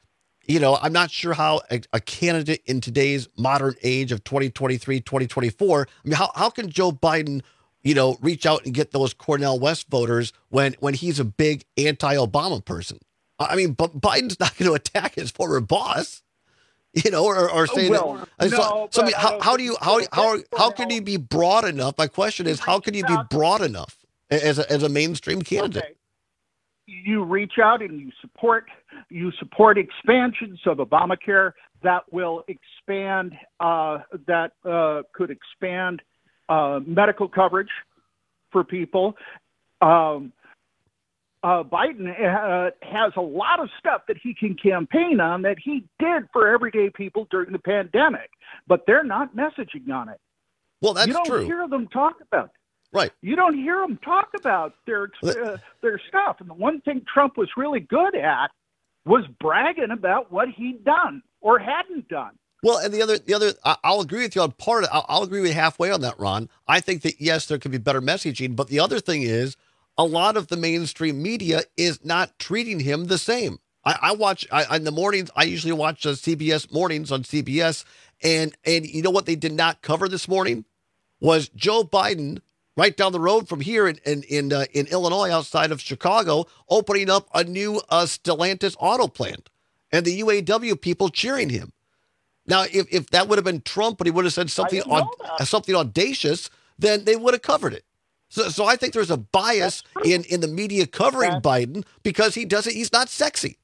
Speaker 10: You know, I'm not sure how a, a candidate in today's modern age of twenty twenty-three, twenty twenty-four, I mean, how, how can Joe Biden, you know, reach out and get those Cornel West voters when, when he's a big anti-Obama person? I mean, but Biden's not going to attack his former boss, you know, or, or say
Speaker 5: well,
Speaker 10: that.
Speaker 5: No,
Speaker 10: so, so I mean,
Speaker 5: I
Speaker 10: how, how do you, how, how, how can you be broad enough? My question is, how can you be broad enough as a, as a mainstream candidate?
Speaker 5: Okay. You reach out and you support you support expansions of Obamacare that will expand uh, that uh, could expand uh, medical coverage for people. Um, uh, Biden uh, has a lot of stuff that he can campaign on that he did for everyday people during the pandemic, but they're not messaging on it.
Speaker 10: Well, that's
Speaker 5: you don't
Speaker 10: true.
Speaker 5: hear them talk about it.
Speaker 10: Right.
Speaker 5: You don't hear them talk about their uh, their stuff. And the one thing Trump was really good at was bragging about what he'd done or hadn't done.
Speaker 10: Well, and the other, the other, I'll agree with you on part of it. I'll, I'll agree with you halfway on that, Ron. I think that, yes, there could be better messaging. But the other thing is, a lot of the mainstream media is not treating him the same. I, I watch, I, in the mornings, I usually watch uh, C B S Mornings on C B S. And, and you know what they did not cover this morning? Was Joe Biden right down the road from here in in in, uh, in Illinois, outside of Chicago, opening up a new uh, Stellantis auto plant, and the U A W people cheering him. Now, if, if that would have been Trump, but he would have said something on something audacious, then they would have covered it. So, so I think there's a bias in in the media covering
Speaker 5: That's,
Speaker 10: Biden because he doesn't. He's not sexy.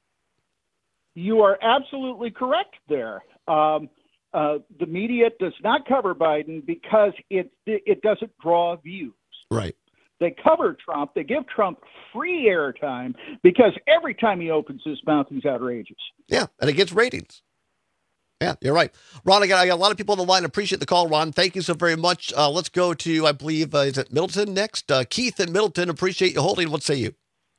Speaker 5: You are absolutely correct there. Um, Uh, the media does not cover Biden because it it doesn't draw views.
Speaker 10: Right.
Speaker 5: They cover Trump. They give Trump free airtime because every time he opens his mouth, he's outrageous.
Speaker 10: Yeah, and it gets ratings. Yeah, you're right. Ron, I got, I got a lot of people on the line. Appreciate the call, Ron. Thank you so very much. Uh, let's go to, I believe, uh, is it Middleton next? Uh, Keith in Middleton. Appreciate you holding. What say you?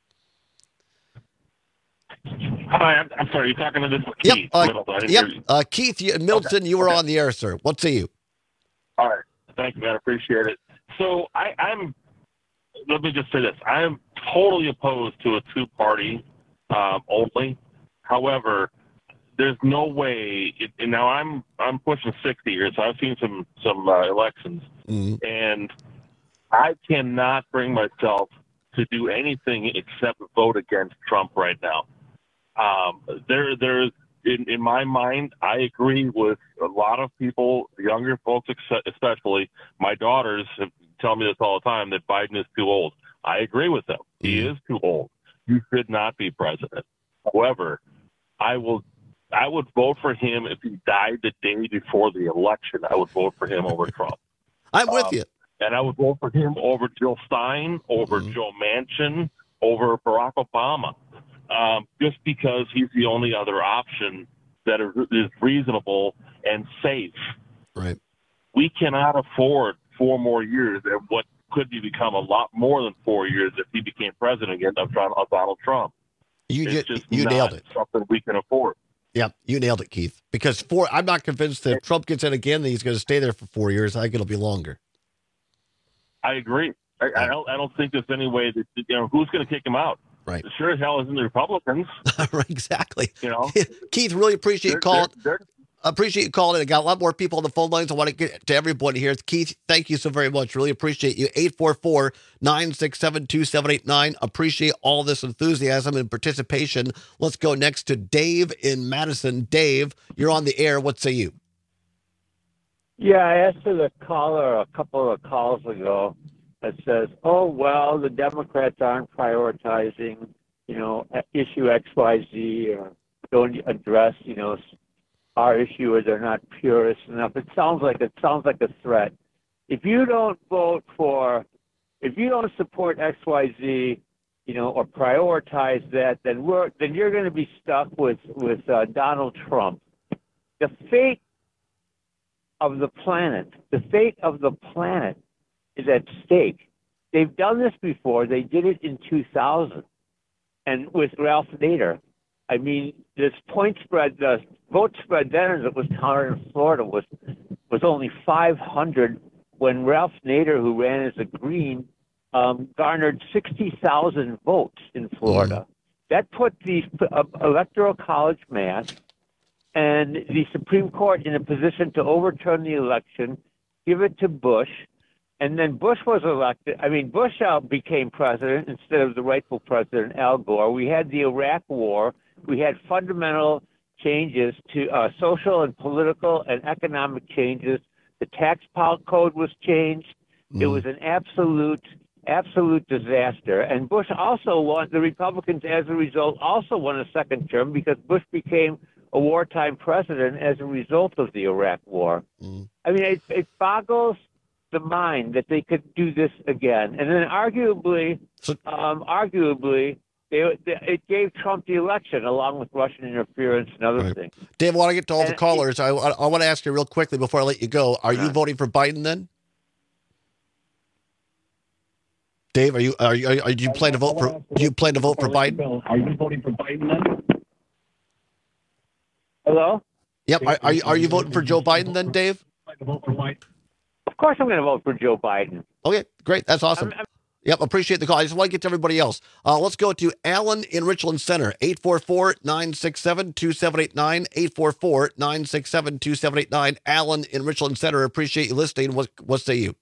Speaker 6: Hi, I'm, I'm sorry. You're talking to this
Speaker 10: Yep,
Speaker 6: Keith.
Speaker 10: uh,
Speaker 6: Middleton. I didn't
Speaker 10: yep.
Speaker 6: hear you.
Speaker 10: Uh, Keith you, Middleton,
Speaker 6: Okay.
Speaker 10: you were
Speaker 6: Okay.
Speaker 10: on the air, sir. What say you?
Speaker 6: All right. Thank you, man. I appreciate it. So I, I'm, let me just say this. I am totally opposed to a two-party um, only. However, there's no way, it, and now I'm I'm pushing sixty years, so I've seen some, some uh, elections,
Speaker 10: mm-hmm.
Speaker 6: and I cannot bring myself to do anything except vote against Trump right now. Um, there, there's, in, in my mind, I agree with a lot of people, younger folks especially. My daughters have, tell me this all the time, that Biden is too old. I agree with them. He is too old. You should not be president. However, I will, I would vote for him if he died the day before the election. I would vote for him over Trump.
Speaker 10: I'm with
Speaker 6: um,
Speaker 10: you.
Speaker 6: And I would vote for him over Jill Stein, over
Speaker 10: mm-hmm.
Speaker 6: Joe Manchin, over Barack Obama. Um, just because he's the only other option that is reasonable and safe.
Speaker 10: Right.
Speaker 6: We cannot afford four more years and what could be become a lot more than four years if he became president again of, of Donald Trump.
Speaker 10: You
Speaker 6: it's
Speaker 10: just,
Speaker 6: just
Speaker 10: you
Speaker 6: not
Speaker 10: nailed it.
Speaker 6: Something we can afford.
Speaker 10: Yeah, you nailed it, Keith. Because four, I'm not convinced that if Trump gets in again, that he's going to stay there for four years. I think it'll be longer.
Speaker 6: I agree. I, I don't. I don't think there's any way that, you know, who's going to kick him out.
Speaker 10: Right.
Speaker 6: Sure as hell isn't the Republicans.
Speaker 10: Right, exactly.
Speaker 6: You know,
Speaker 10: Keith, really appreciate you
Speaker 6: they're,
Speaker 10: calling.
Speaker 6: they're, they're,
Speaker 10: Appreciate you calling. I got a lot more people on the phone lines. I want to get to everybody here. Keith, thank you so very much. Really appreciate you. eight four four, nine six seven, two seven eight nine. Appreciate all this enthusiasm and participation. Let's go next to Dave in Madison. Dave, you're on the air. What say you?
Speaker 7: Yeah, I asked the caller a couple of calls ago that says, oh, well, the Democrats aren't prioritizing, you know, issue X Y Z or don't address, you know, our issue, or they're not purist enough. It sounds like it sounds like a threat. If you don't vote for, if you don't support X Y Z, you know, or prioritize that, then we're then you're going to be stuck with with uh, Donald Trump. The fate of the planet, the fate of the planet is at stake. They've done this before. They did it in two thousand, and with Ralph Nader. I mean, this point spread, the vote spread then as it was counted in Florida was was only five hundred when Ralph Nader, who ran as a Green, um, garnered sixty thousand votes in Florida. that put the uh, Electoral College math and the Supreme Court in a position to overturn the election, give it to Bush, and then Bush was elected. I mean, Bush out became president instead of the rightful president, Al Gore. We had the Iraq War. We had fundamental changes to uh, social and political and economic changes. The tax code was changed. Mm. It was an absolute, absolute disaster. And Bush also won, the Republicans, as a result, also won a second term because Bush became a wartime president as a result of the Iraq War. Mm. I mean, it, it boggles the mind that they could do this again. And then arguably, um, arguably, they, they, it gave Trump the election along with Russian interference and other
Speaker 10: right.
Speaker 7: things.
Speaker 10: Dave, I want to get to all
Speaker 7: and
Speaker 10: the callers. It, I, I, I want to ask you real quickly before I let you go. Are you voting for Biden then? Dave, are you are you are, are do you plan to vote for do you plan to vote for Biden?
Speaker 5: Are you voting for Biden then?
Speaker 7: Hello?
Speaker 10: Yep. Are, are you are you voting for Joe Biden then, Dave?
Speaker 7: Of course I'm going to vote for Joe Biden.
Speaker 10: Okay, great. That's awesome.
Speaker 7: I'm, I'm,
Speaker 10: yep, appreciate the call. I just want to get to everybody else. Uh, let's go to Alan in Richland Center, eight four four, nine six seven, two seven eight nine, eight four four, nine six seven, two seven eight nine. Alan in Richland Center, appreciate you listening. What, what say you?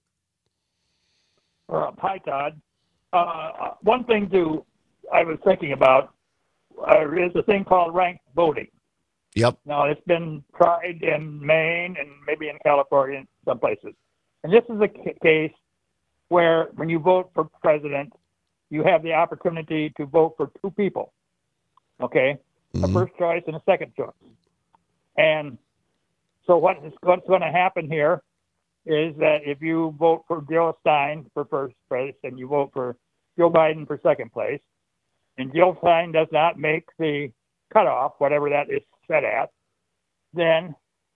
Speaker 5: Uh, hi, Todd. Uh, one thing to I was thinking about uh, is a thing called ranked voting.
Speaker 10: Yep.
Speaker 5: Now, it's been tried in Maine and maybe in California in some places. And this is a c- case where when you vote for president, you have the opportunity to vote for two people, okay? Mm-hmm. A first choice and a second choice. And so what is, what's going to happen here is that if you vote for Jill Stein for first place and you vote for Joe Biden for second place, and Jill Stein does not make the cutoff, whatever that is set at, then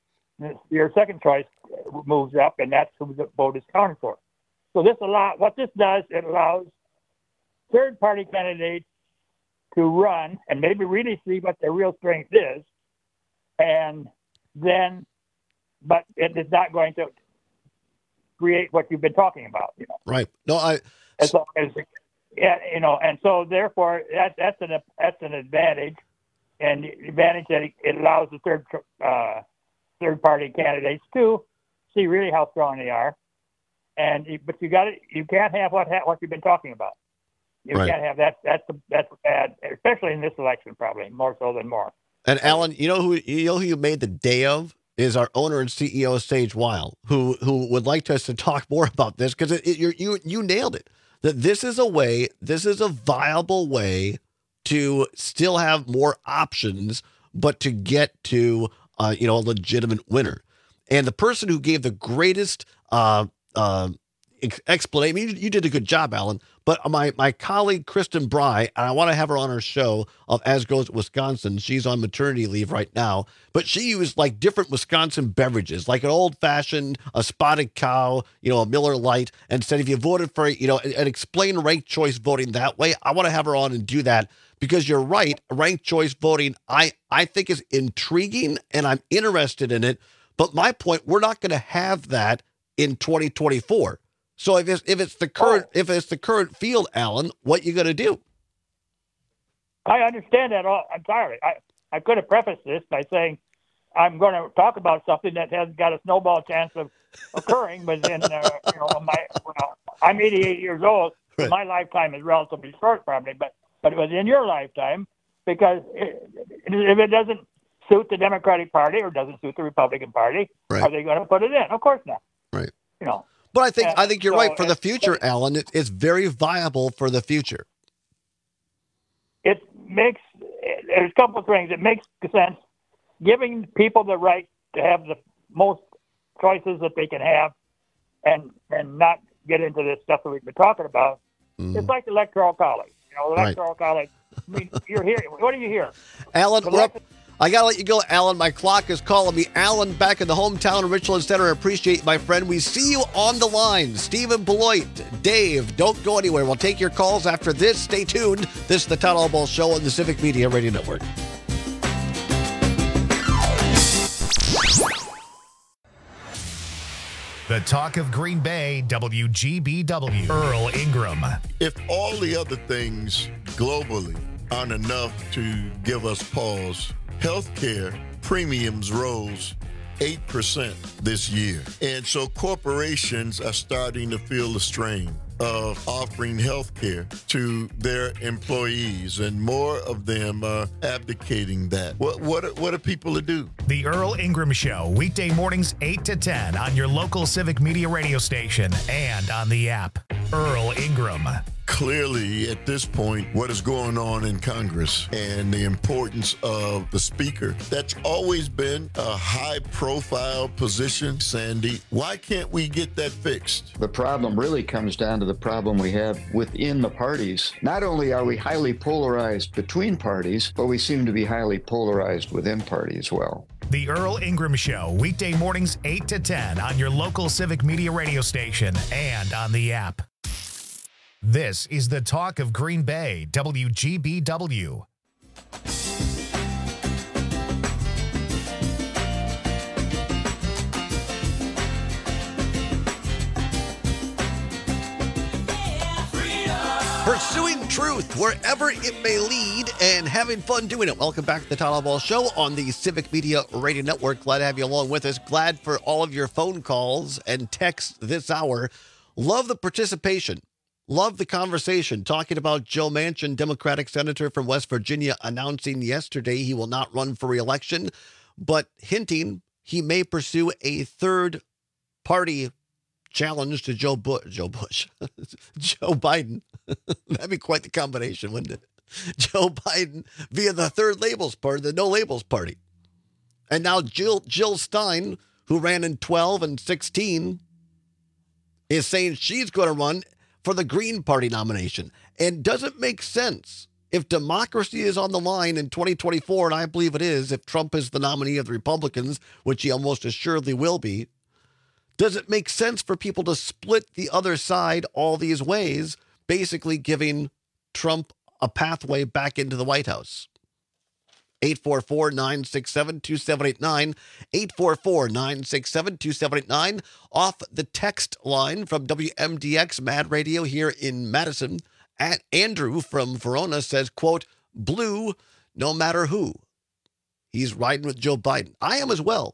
Speaker 5: your second choice moves up, and that's who the vote is counted for. So this allow what this does, it allows third-party candidates to run and maybe really see what their real strength is, and then, but it is not going to create what you've been talking about. You know?
Speaker 10: Right. No, I.
Speaker 5: As long as, yeah, you know, and so therefore that that's an that's an advantage, and the advantage that it, it allows the third uh, third party candidates to see really how strong they are, and but you got you can't have what what you've been talking about. You
Speaker 10: right.
Speaker 5: can't have that. That's that's bad, especially in this election, probably more so than more.
Speaker 10: And Alan, you know who you know who you made the day of is our owner and C E O Sage Weil, who who would like us to talk more about this because it, it, you you you nailed it. That this is a way, this is a viable way to still have more options, but to get to uh, you know a legitimate winner. And the person who gave the greatest uh, uh, ex- explanation, I mean, you, you did a good job, Alan. But my my colleague Kristen Bry, and I want to have her on our show of As Goes Wisconsin. She's on maternity leave right now, but she used like different Wisconsin beverages, like an old fashioned, a spotted cow, you know, a Miller Lite, and said if you voted for, you know, and, and explain ranked choice voting that way. I want to have her on and do that because you're right. Ranked choice voting, I I think is intriguing and I'm interested in it. But my point, we're not going to have that in twenty twenty-four. So if it's if it's the current oh. if it's the current field, Alan, what you going to do?
Speaker 5: I understand that all entirely. I, I could have prefaced this by saying I'm going to talk about something that has got a snowball chance of occurring, but then uh, you know, my you know, I'm eighty-eight years old. Right. So my lifetime is relatively short, probably, but but it was in your lifetime because it, if it doesn't suit the Democratic Party or doesn't suit the Republican Party, right. Are they going to put it in? Of course not.
Speaker 10: Right.
Speaker 5: You know.
Speaker 10: But I think
Speaker 5: and
Speaker 10: I think you're
Speaker 5: so,
Speaker 10: right for the
Speaker 5: and,
Speaker 10: future, Alan. It, it's very viable for the future.
Speaker 5: It makes there's a couple of things. It makes sense giving people the right to have the most choices that they can have, and and not get into this stuff that we've been talking about. Mm. It's like the Electoral College. You know, the Electoral right. College. I mean, you're here. What do you hear?
Speaker 10: Alan, we're up. I got to let you go, Alan. My clock is calling me. Alan, back in the hometown of Richland Center. I appreciate my friend. We see you on the line. Stephen Beloit, Dave, don't go anywhere. We'll take your calls after this. Stay tuned. This is the Todd Albaugh Show on the Civic Media Radio Network.
Speaker 9: The talk of Green Bay, W G B W. Earl Ingram.
Speaker 8: If all the other things globally aren't enough to give us pause. Healthcare premiums rose eight percent this year. And so corporations are starting to feel the strain of offering health care to their employees, and more of them are abdicating that. What what what are people to do?
Speaker 9: The Earl Ingram Show, weekday mornings eight to ten on your local Civic Media radio station and on the app. Earl Ingram.
Speaker 8: Clearly, at this point, what is going on in Congress and the importance of the Speaker, that's always been a high-profile position, Sandy. Why can't we get that fixed?
Speaker 11: The problem really comes down to the problem we have within the parties. Not only are we highly polarized between parties, but we seem to be highly polarized within party as well.
Speaker 9: The Earl Ingram Show, weekday mornings eight to ten on your local Civic Media radio station and on the app. This is the Talk of Green Bay, W G B W.
Speaker 10: Pursuing truth wherever it may lead and having fun doing it. Welcome back to the Tyler Ball Show on the Civic Media Radio Network. Glad to have you along with us. Glad for all of your phone calls and texts this hour. Love the participation. Love the conversation. Talking about Joe Manchin, Democratic Senator from West Virginia, announcing yesterday he will not run for re-election, but hinting he may pursue a third party challenge to Joe Bush, Joe Bush, Joe Biden. That'd be quite the combination, wouldn't it? Joe Biden via the third labels party, the no labels party. And now Jill, Jill Stein, who ran in twelve and sixteen, is saying she's going to run for the Green Party nomination. And does it make sense if democracy is on the line in twenty twenty-four, and I believe it is, if Trump is the nominee of the Republicans, which he almost assuredly will be, does it make sense for people to split the other side all these ways, basically giving Trump a pathway back into the White House? eight four four, nine six seven, two seven eight nine, eight four four, nine six seven, two seven eight nine. Off the text line from W M D X Mad Radio here in Madison, at Andrew from Verona says, quote, blue, no matter who. He's riding with Joe Biden. I am as well,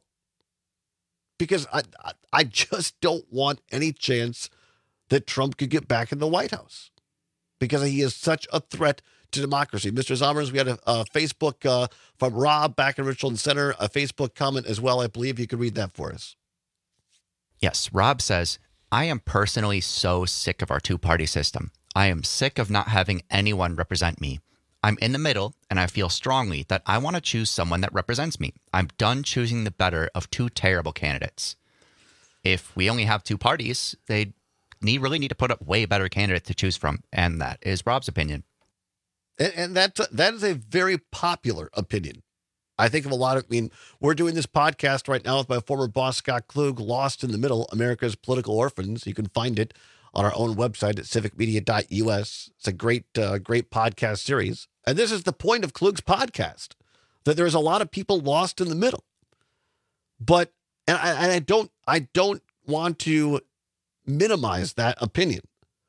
Speaker 10: because I, I, I just don't want any chance that Trump could get back in the White House, because he is such a threat to democracy. Mister Zommers, we had a, a Facebook uh, from Rob back in Richland Center, a Facebook comment as well. I believe you could read that for us.
Speaker 13: Yes, Rob says, I am personally so sick of our two-party system. I am sick of not having anyone represent me. I'm in the middle, and I feel strongly that I want to choose someone that represents me. I'm done choosing the better of two terrible candidates. If we only have two parties, they need, really need to put up way better candidates to choose from, and that is Rob's opinion.
Speaker 10: And, and that, that is a very popular opinion. I think of a lot of, I mean, we're doing this podcast right now with my former boss, Scott Klug, Lost in the Middle, America's Political Orphans. You can find it on our own website at civic media dot U S. It's a great, uh, great podcast series. And this is the point of Klug's podcast, that there's a lot of people lost in the middle. But, and I, and I don't, I don't want to minimize that opinion,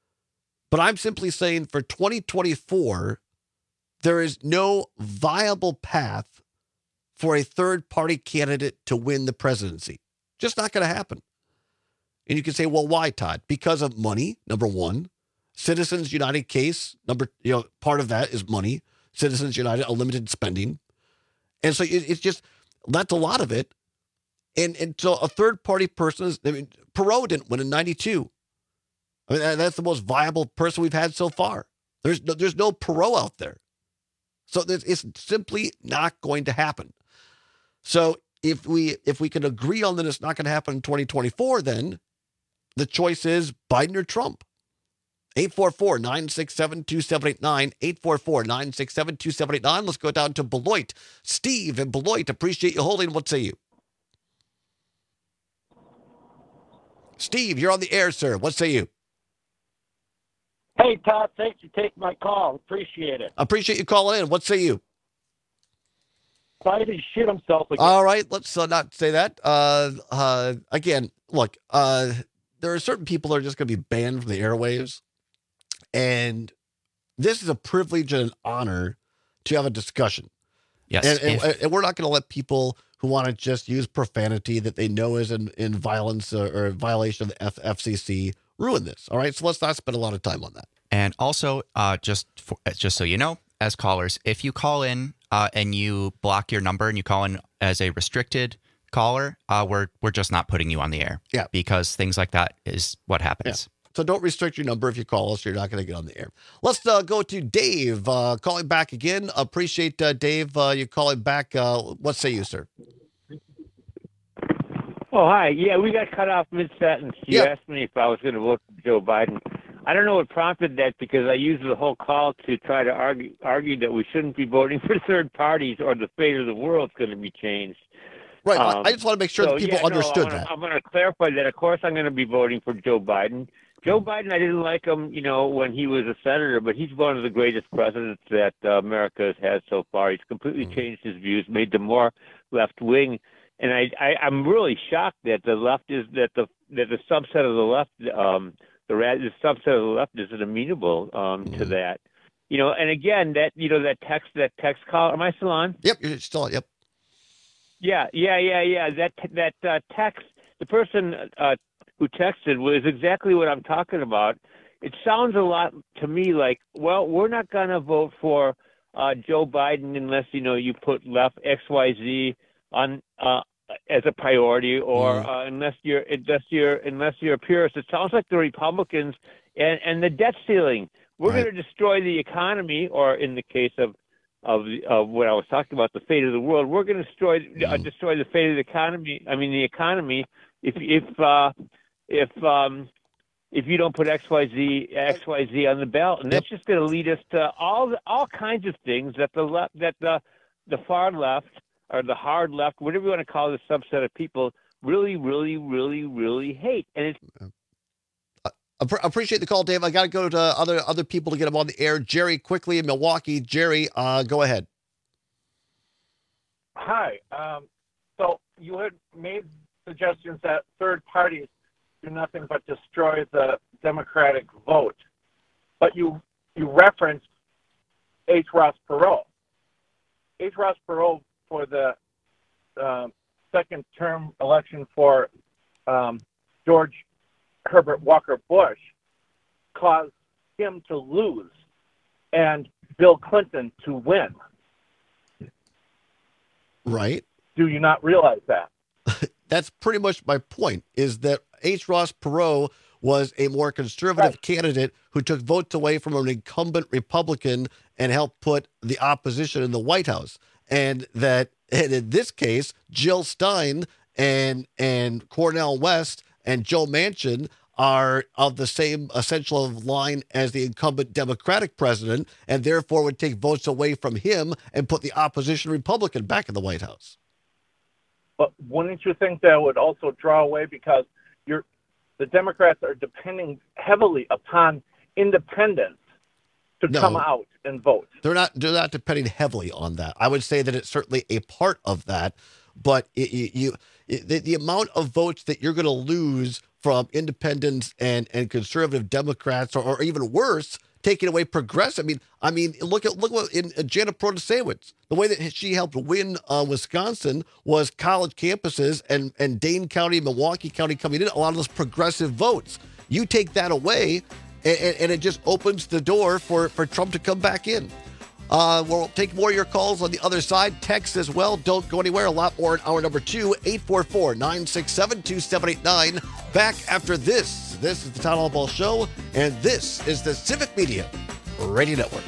Speaker 10: but I'm simply saying for twenty twenty-four, there is no viable path for a third-party candidate to win the presidency. Just not going to happen. And you can say, well, why, Todd? Because of money, number one. Citizens United case, number, you know, part of that is money. Citizens United, unlimited spending. And so it, it's just, that's a lot of it. And, and so a third-party person is, I mean, Perot didn't win in ninety-two. I mean, that's the most viable person we've had so far. There's no, there's no Perot out there. So it's simply not going to happen. So if we if we can agree on that it's not going to happen in twenty twenty-four, then the choice is Biden or Trump. eight four four, nine six seven, two seven eight nine, eight four four, nine six seven, two seven eight nine. Let's go down to Beloit. Steve in Beloit, appreciate you holding. What say you? Steve, you're on the air, sir. What say you?
Speaker 14: Hey, Todd, thanks for taking my call. Appreciate it.
Speaker 10: Appreciate you calling in. What say you?
Speaker 14: Biden shit himself again.
Speaker 10: All right, let's uh, not say that. Uh, uh, again, look, uh, there are certain people that are just going to be banned from the airwaves. And this is a privilege and an honor to have a discussion.
Speaker 13: Yes.
Speaker 10: And, and,
Speaker 13: if-
Speaker 10: and we're not going to let people who want to just use profanity that they know is in, in violence or, or violation of the F- FCC ruin this. All right. So let's not spend a lot of time on that.
Speaker 13: And also, uh, just for, just so you know, as callers, if you call in uh, and you block your number and you call in as a restricted caller, uh, we're we're just not putting you on the air.
Speaker 10: Yeah.
Speaker 13: Because things like that is what happens.
Speaker 10: Yeah. So don't restrict your number if you call us. You're not going to get on the air. Let's uh, go to Dave uh, calling back again. Appreciate uh, Dave uh, you calling back. Uh, what say you, sir?
Speaker 7: Oh, hi. Yeah, we got cut off mid-sentence. You
Speaker 10: Yep.
Speaker 7: asked me if I was going to vote for Joe Biden. I don't know what prompted that because I used the whole call to try to argue, argue that we shouldn't be voting for third parties or the fate of the world is going to be changed.
Speaker 10: Right.
Speaker 7: Um,
Speaker 10: I just want to make sure
Speaker 7: so,
Speaker 10: that people
Speaker 7: yeah, no,
Speaker 10: understood
Speaker 7: I wanna,
Speaker 10: that.
Speaker 7: I'm going to clarify that. Of course, I'm going to be voting for Joe Biden. Joe Biden, I didn't like him, you know, when he was a senator, but he's one of the greatest presidents that uh, America has had so far. He's completely
Speaker 10: Mm-hmm.
Speaker 7: changed his views, made them more left wing, and I, I, I'm really shocked that the left is that the that the subset of the left, um, the, ra- the subset of the left isn't amenable um, to
Speaker 10: Mm-hmm.
Speaker 7: that. You know, and again, that you know that text that text call. Am I still on?
Speaker 10: Yep, you're still on. Yep.
Speaker 7: Yeah, yeah, yeah, yeah. That that uh, text, the person uh, who texted was exactly what I'm talking about. It sounds a lot to me like, well, we're not going to vote for uh, Joe Biden unless you know you put left X Y Z on uh, as a priority, or uh, unless you're unless you're unless you're a purist. It sounds like the Republicans and and the debt ceiling. We're
Speaker 10: Right.
Speaker 7: going to destroy the economy, or in the case of of, of what I was talking about, the fate of the world. We're going to destroy uh, destroy the fate of the economy. I mean, the economy. If if uh, if um, if you don't put X Y Z X Y Z on the ballot, and that's just going to lead us to all the, all kinds of things that the left, that the the far left or the hard left, whatever you want to call this subset of people, really, really, really, really hate. And it's
Speaker 10: App- Appreciate the call, Dave. I got to go to other other people to get them on the air. Jerry, quickly in Milwaukee. Jerry, uh, go ahead.
Speaker 5: Hi. Um, so you had made suggestions that third parties do nothing but destroy the Democratic vote, but you you referenced H. Ross Perot. H. Ross Perot for the uh, second term election for um, George Herbert Walker Bush caused him to lose and Bill Clinton to win.
Speaker 10: Right.
Speaker 5: Do you not realize that?
Speaker 10: That's pretty much my point, is that H. Ross Perot was a more conservative
Speaker 5: Right.
Speaker 10: candidate who took votes away from an incumbent Republican and helped put the opposition in the White House. And that and in this case, Jill Stein and and Cornel West and Joe Manchin are of the same essential line as the incumbent Democratic president, and therefore would take votes away from him and put the opposition Republican back in the White House.
Speaker 5: But wouldn't you think that would also draw away, because you're, the Democrats are depending heavily upon independents to
Speaker 10: No.
Speaker 5: come out and vote?
Speaker 10: They're not they're not depending heavily on that. I would say that it's certainly a part of that, but it, you, you it, the, the amount of votes that you're going to lose from independents and, and conservative Democrats, or, or even worse, taking away progressive. I mean, I mean, look at look what in uh, Janet Protasewicz, the way that she helped win uh, Wisconsin was college campuses and and Dane County, Milwaukee County coming in, a lot of those progressive votes. You take that away, and, and, and it just opens the door for for Trump to come back in. Uh, we'll take more of your calls on the other side. Text as well. Don't go anywhere. A lot more in hour number two, eight four four, nine six seven, two seven eight nine. Back after this. This is the Town Hall Ball Show, and this is the Civic Media Radio Network.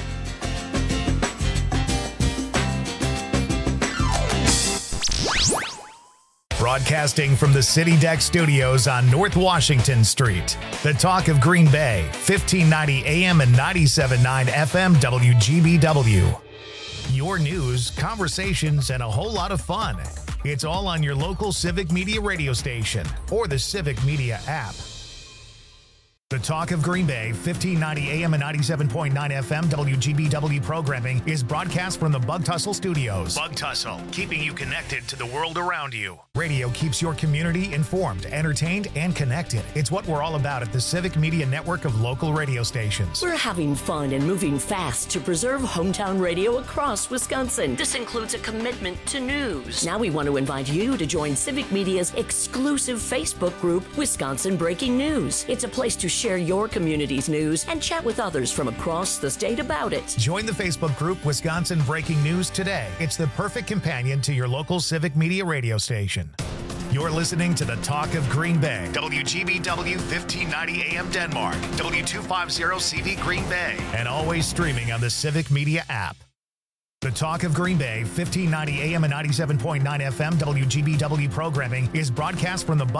Speaker 9: Broadcasting from the City Deck Studios on North Washington Street. The talk of Green Bay, fifteen ninety A M and ninety-seven point nine F M W G B W. Your news, conversations, and a whole lot of fun. It's all on your local Civic Media radio station or the Civic Media app. The Talk of Green Bay, fifteen ninety A M and ninety-seven point nine F M W G B W programming is broadcast from the Bug Tussle Studios. Bug Tussle, keeping you connected to the world around you. Radio keeps your community informed, entertained, and connected. It's what we're all about at the Civic Media Network of local radio stations.
Speaker 1: We're having fun and moving fast to preserve hometown radio across Wisconsin. This includes a commitment to news. Now we want to invite you to join Civic Media's exclusive Facebook group, Wisconsin Breaking News. It's a place to share your community's news and chat with others from across the state about it.
Speaker 9: Join the Facebook group Wisconsin Breaking News today. It's the perfect companion to your local Civic Media radio station. You're listening to the Talk of Green Bay, W G B W fifteen ninety A M Denmark, W two fifty C V Green Bay, and always streaming on the Civic Media app. The Talk of Green Bay, fifteen ninety A M and ninety-seven point nine F M W G B W programming is broadcast from the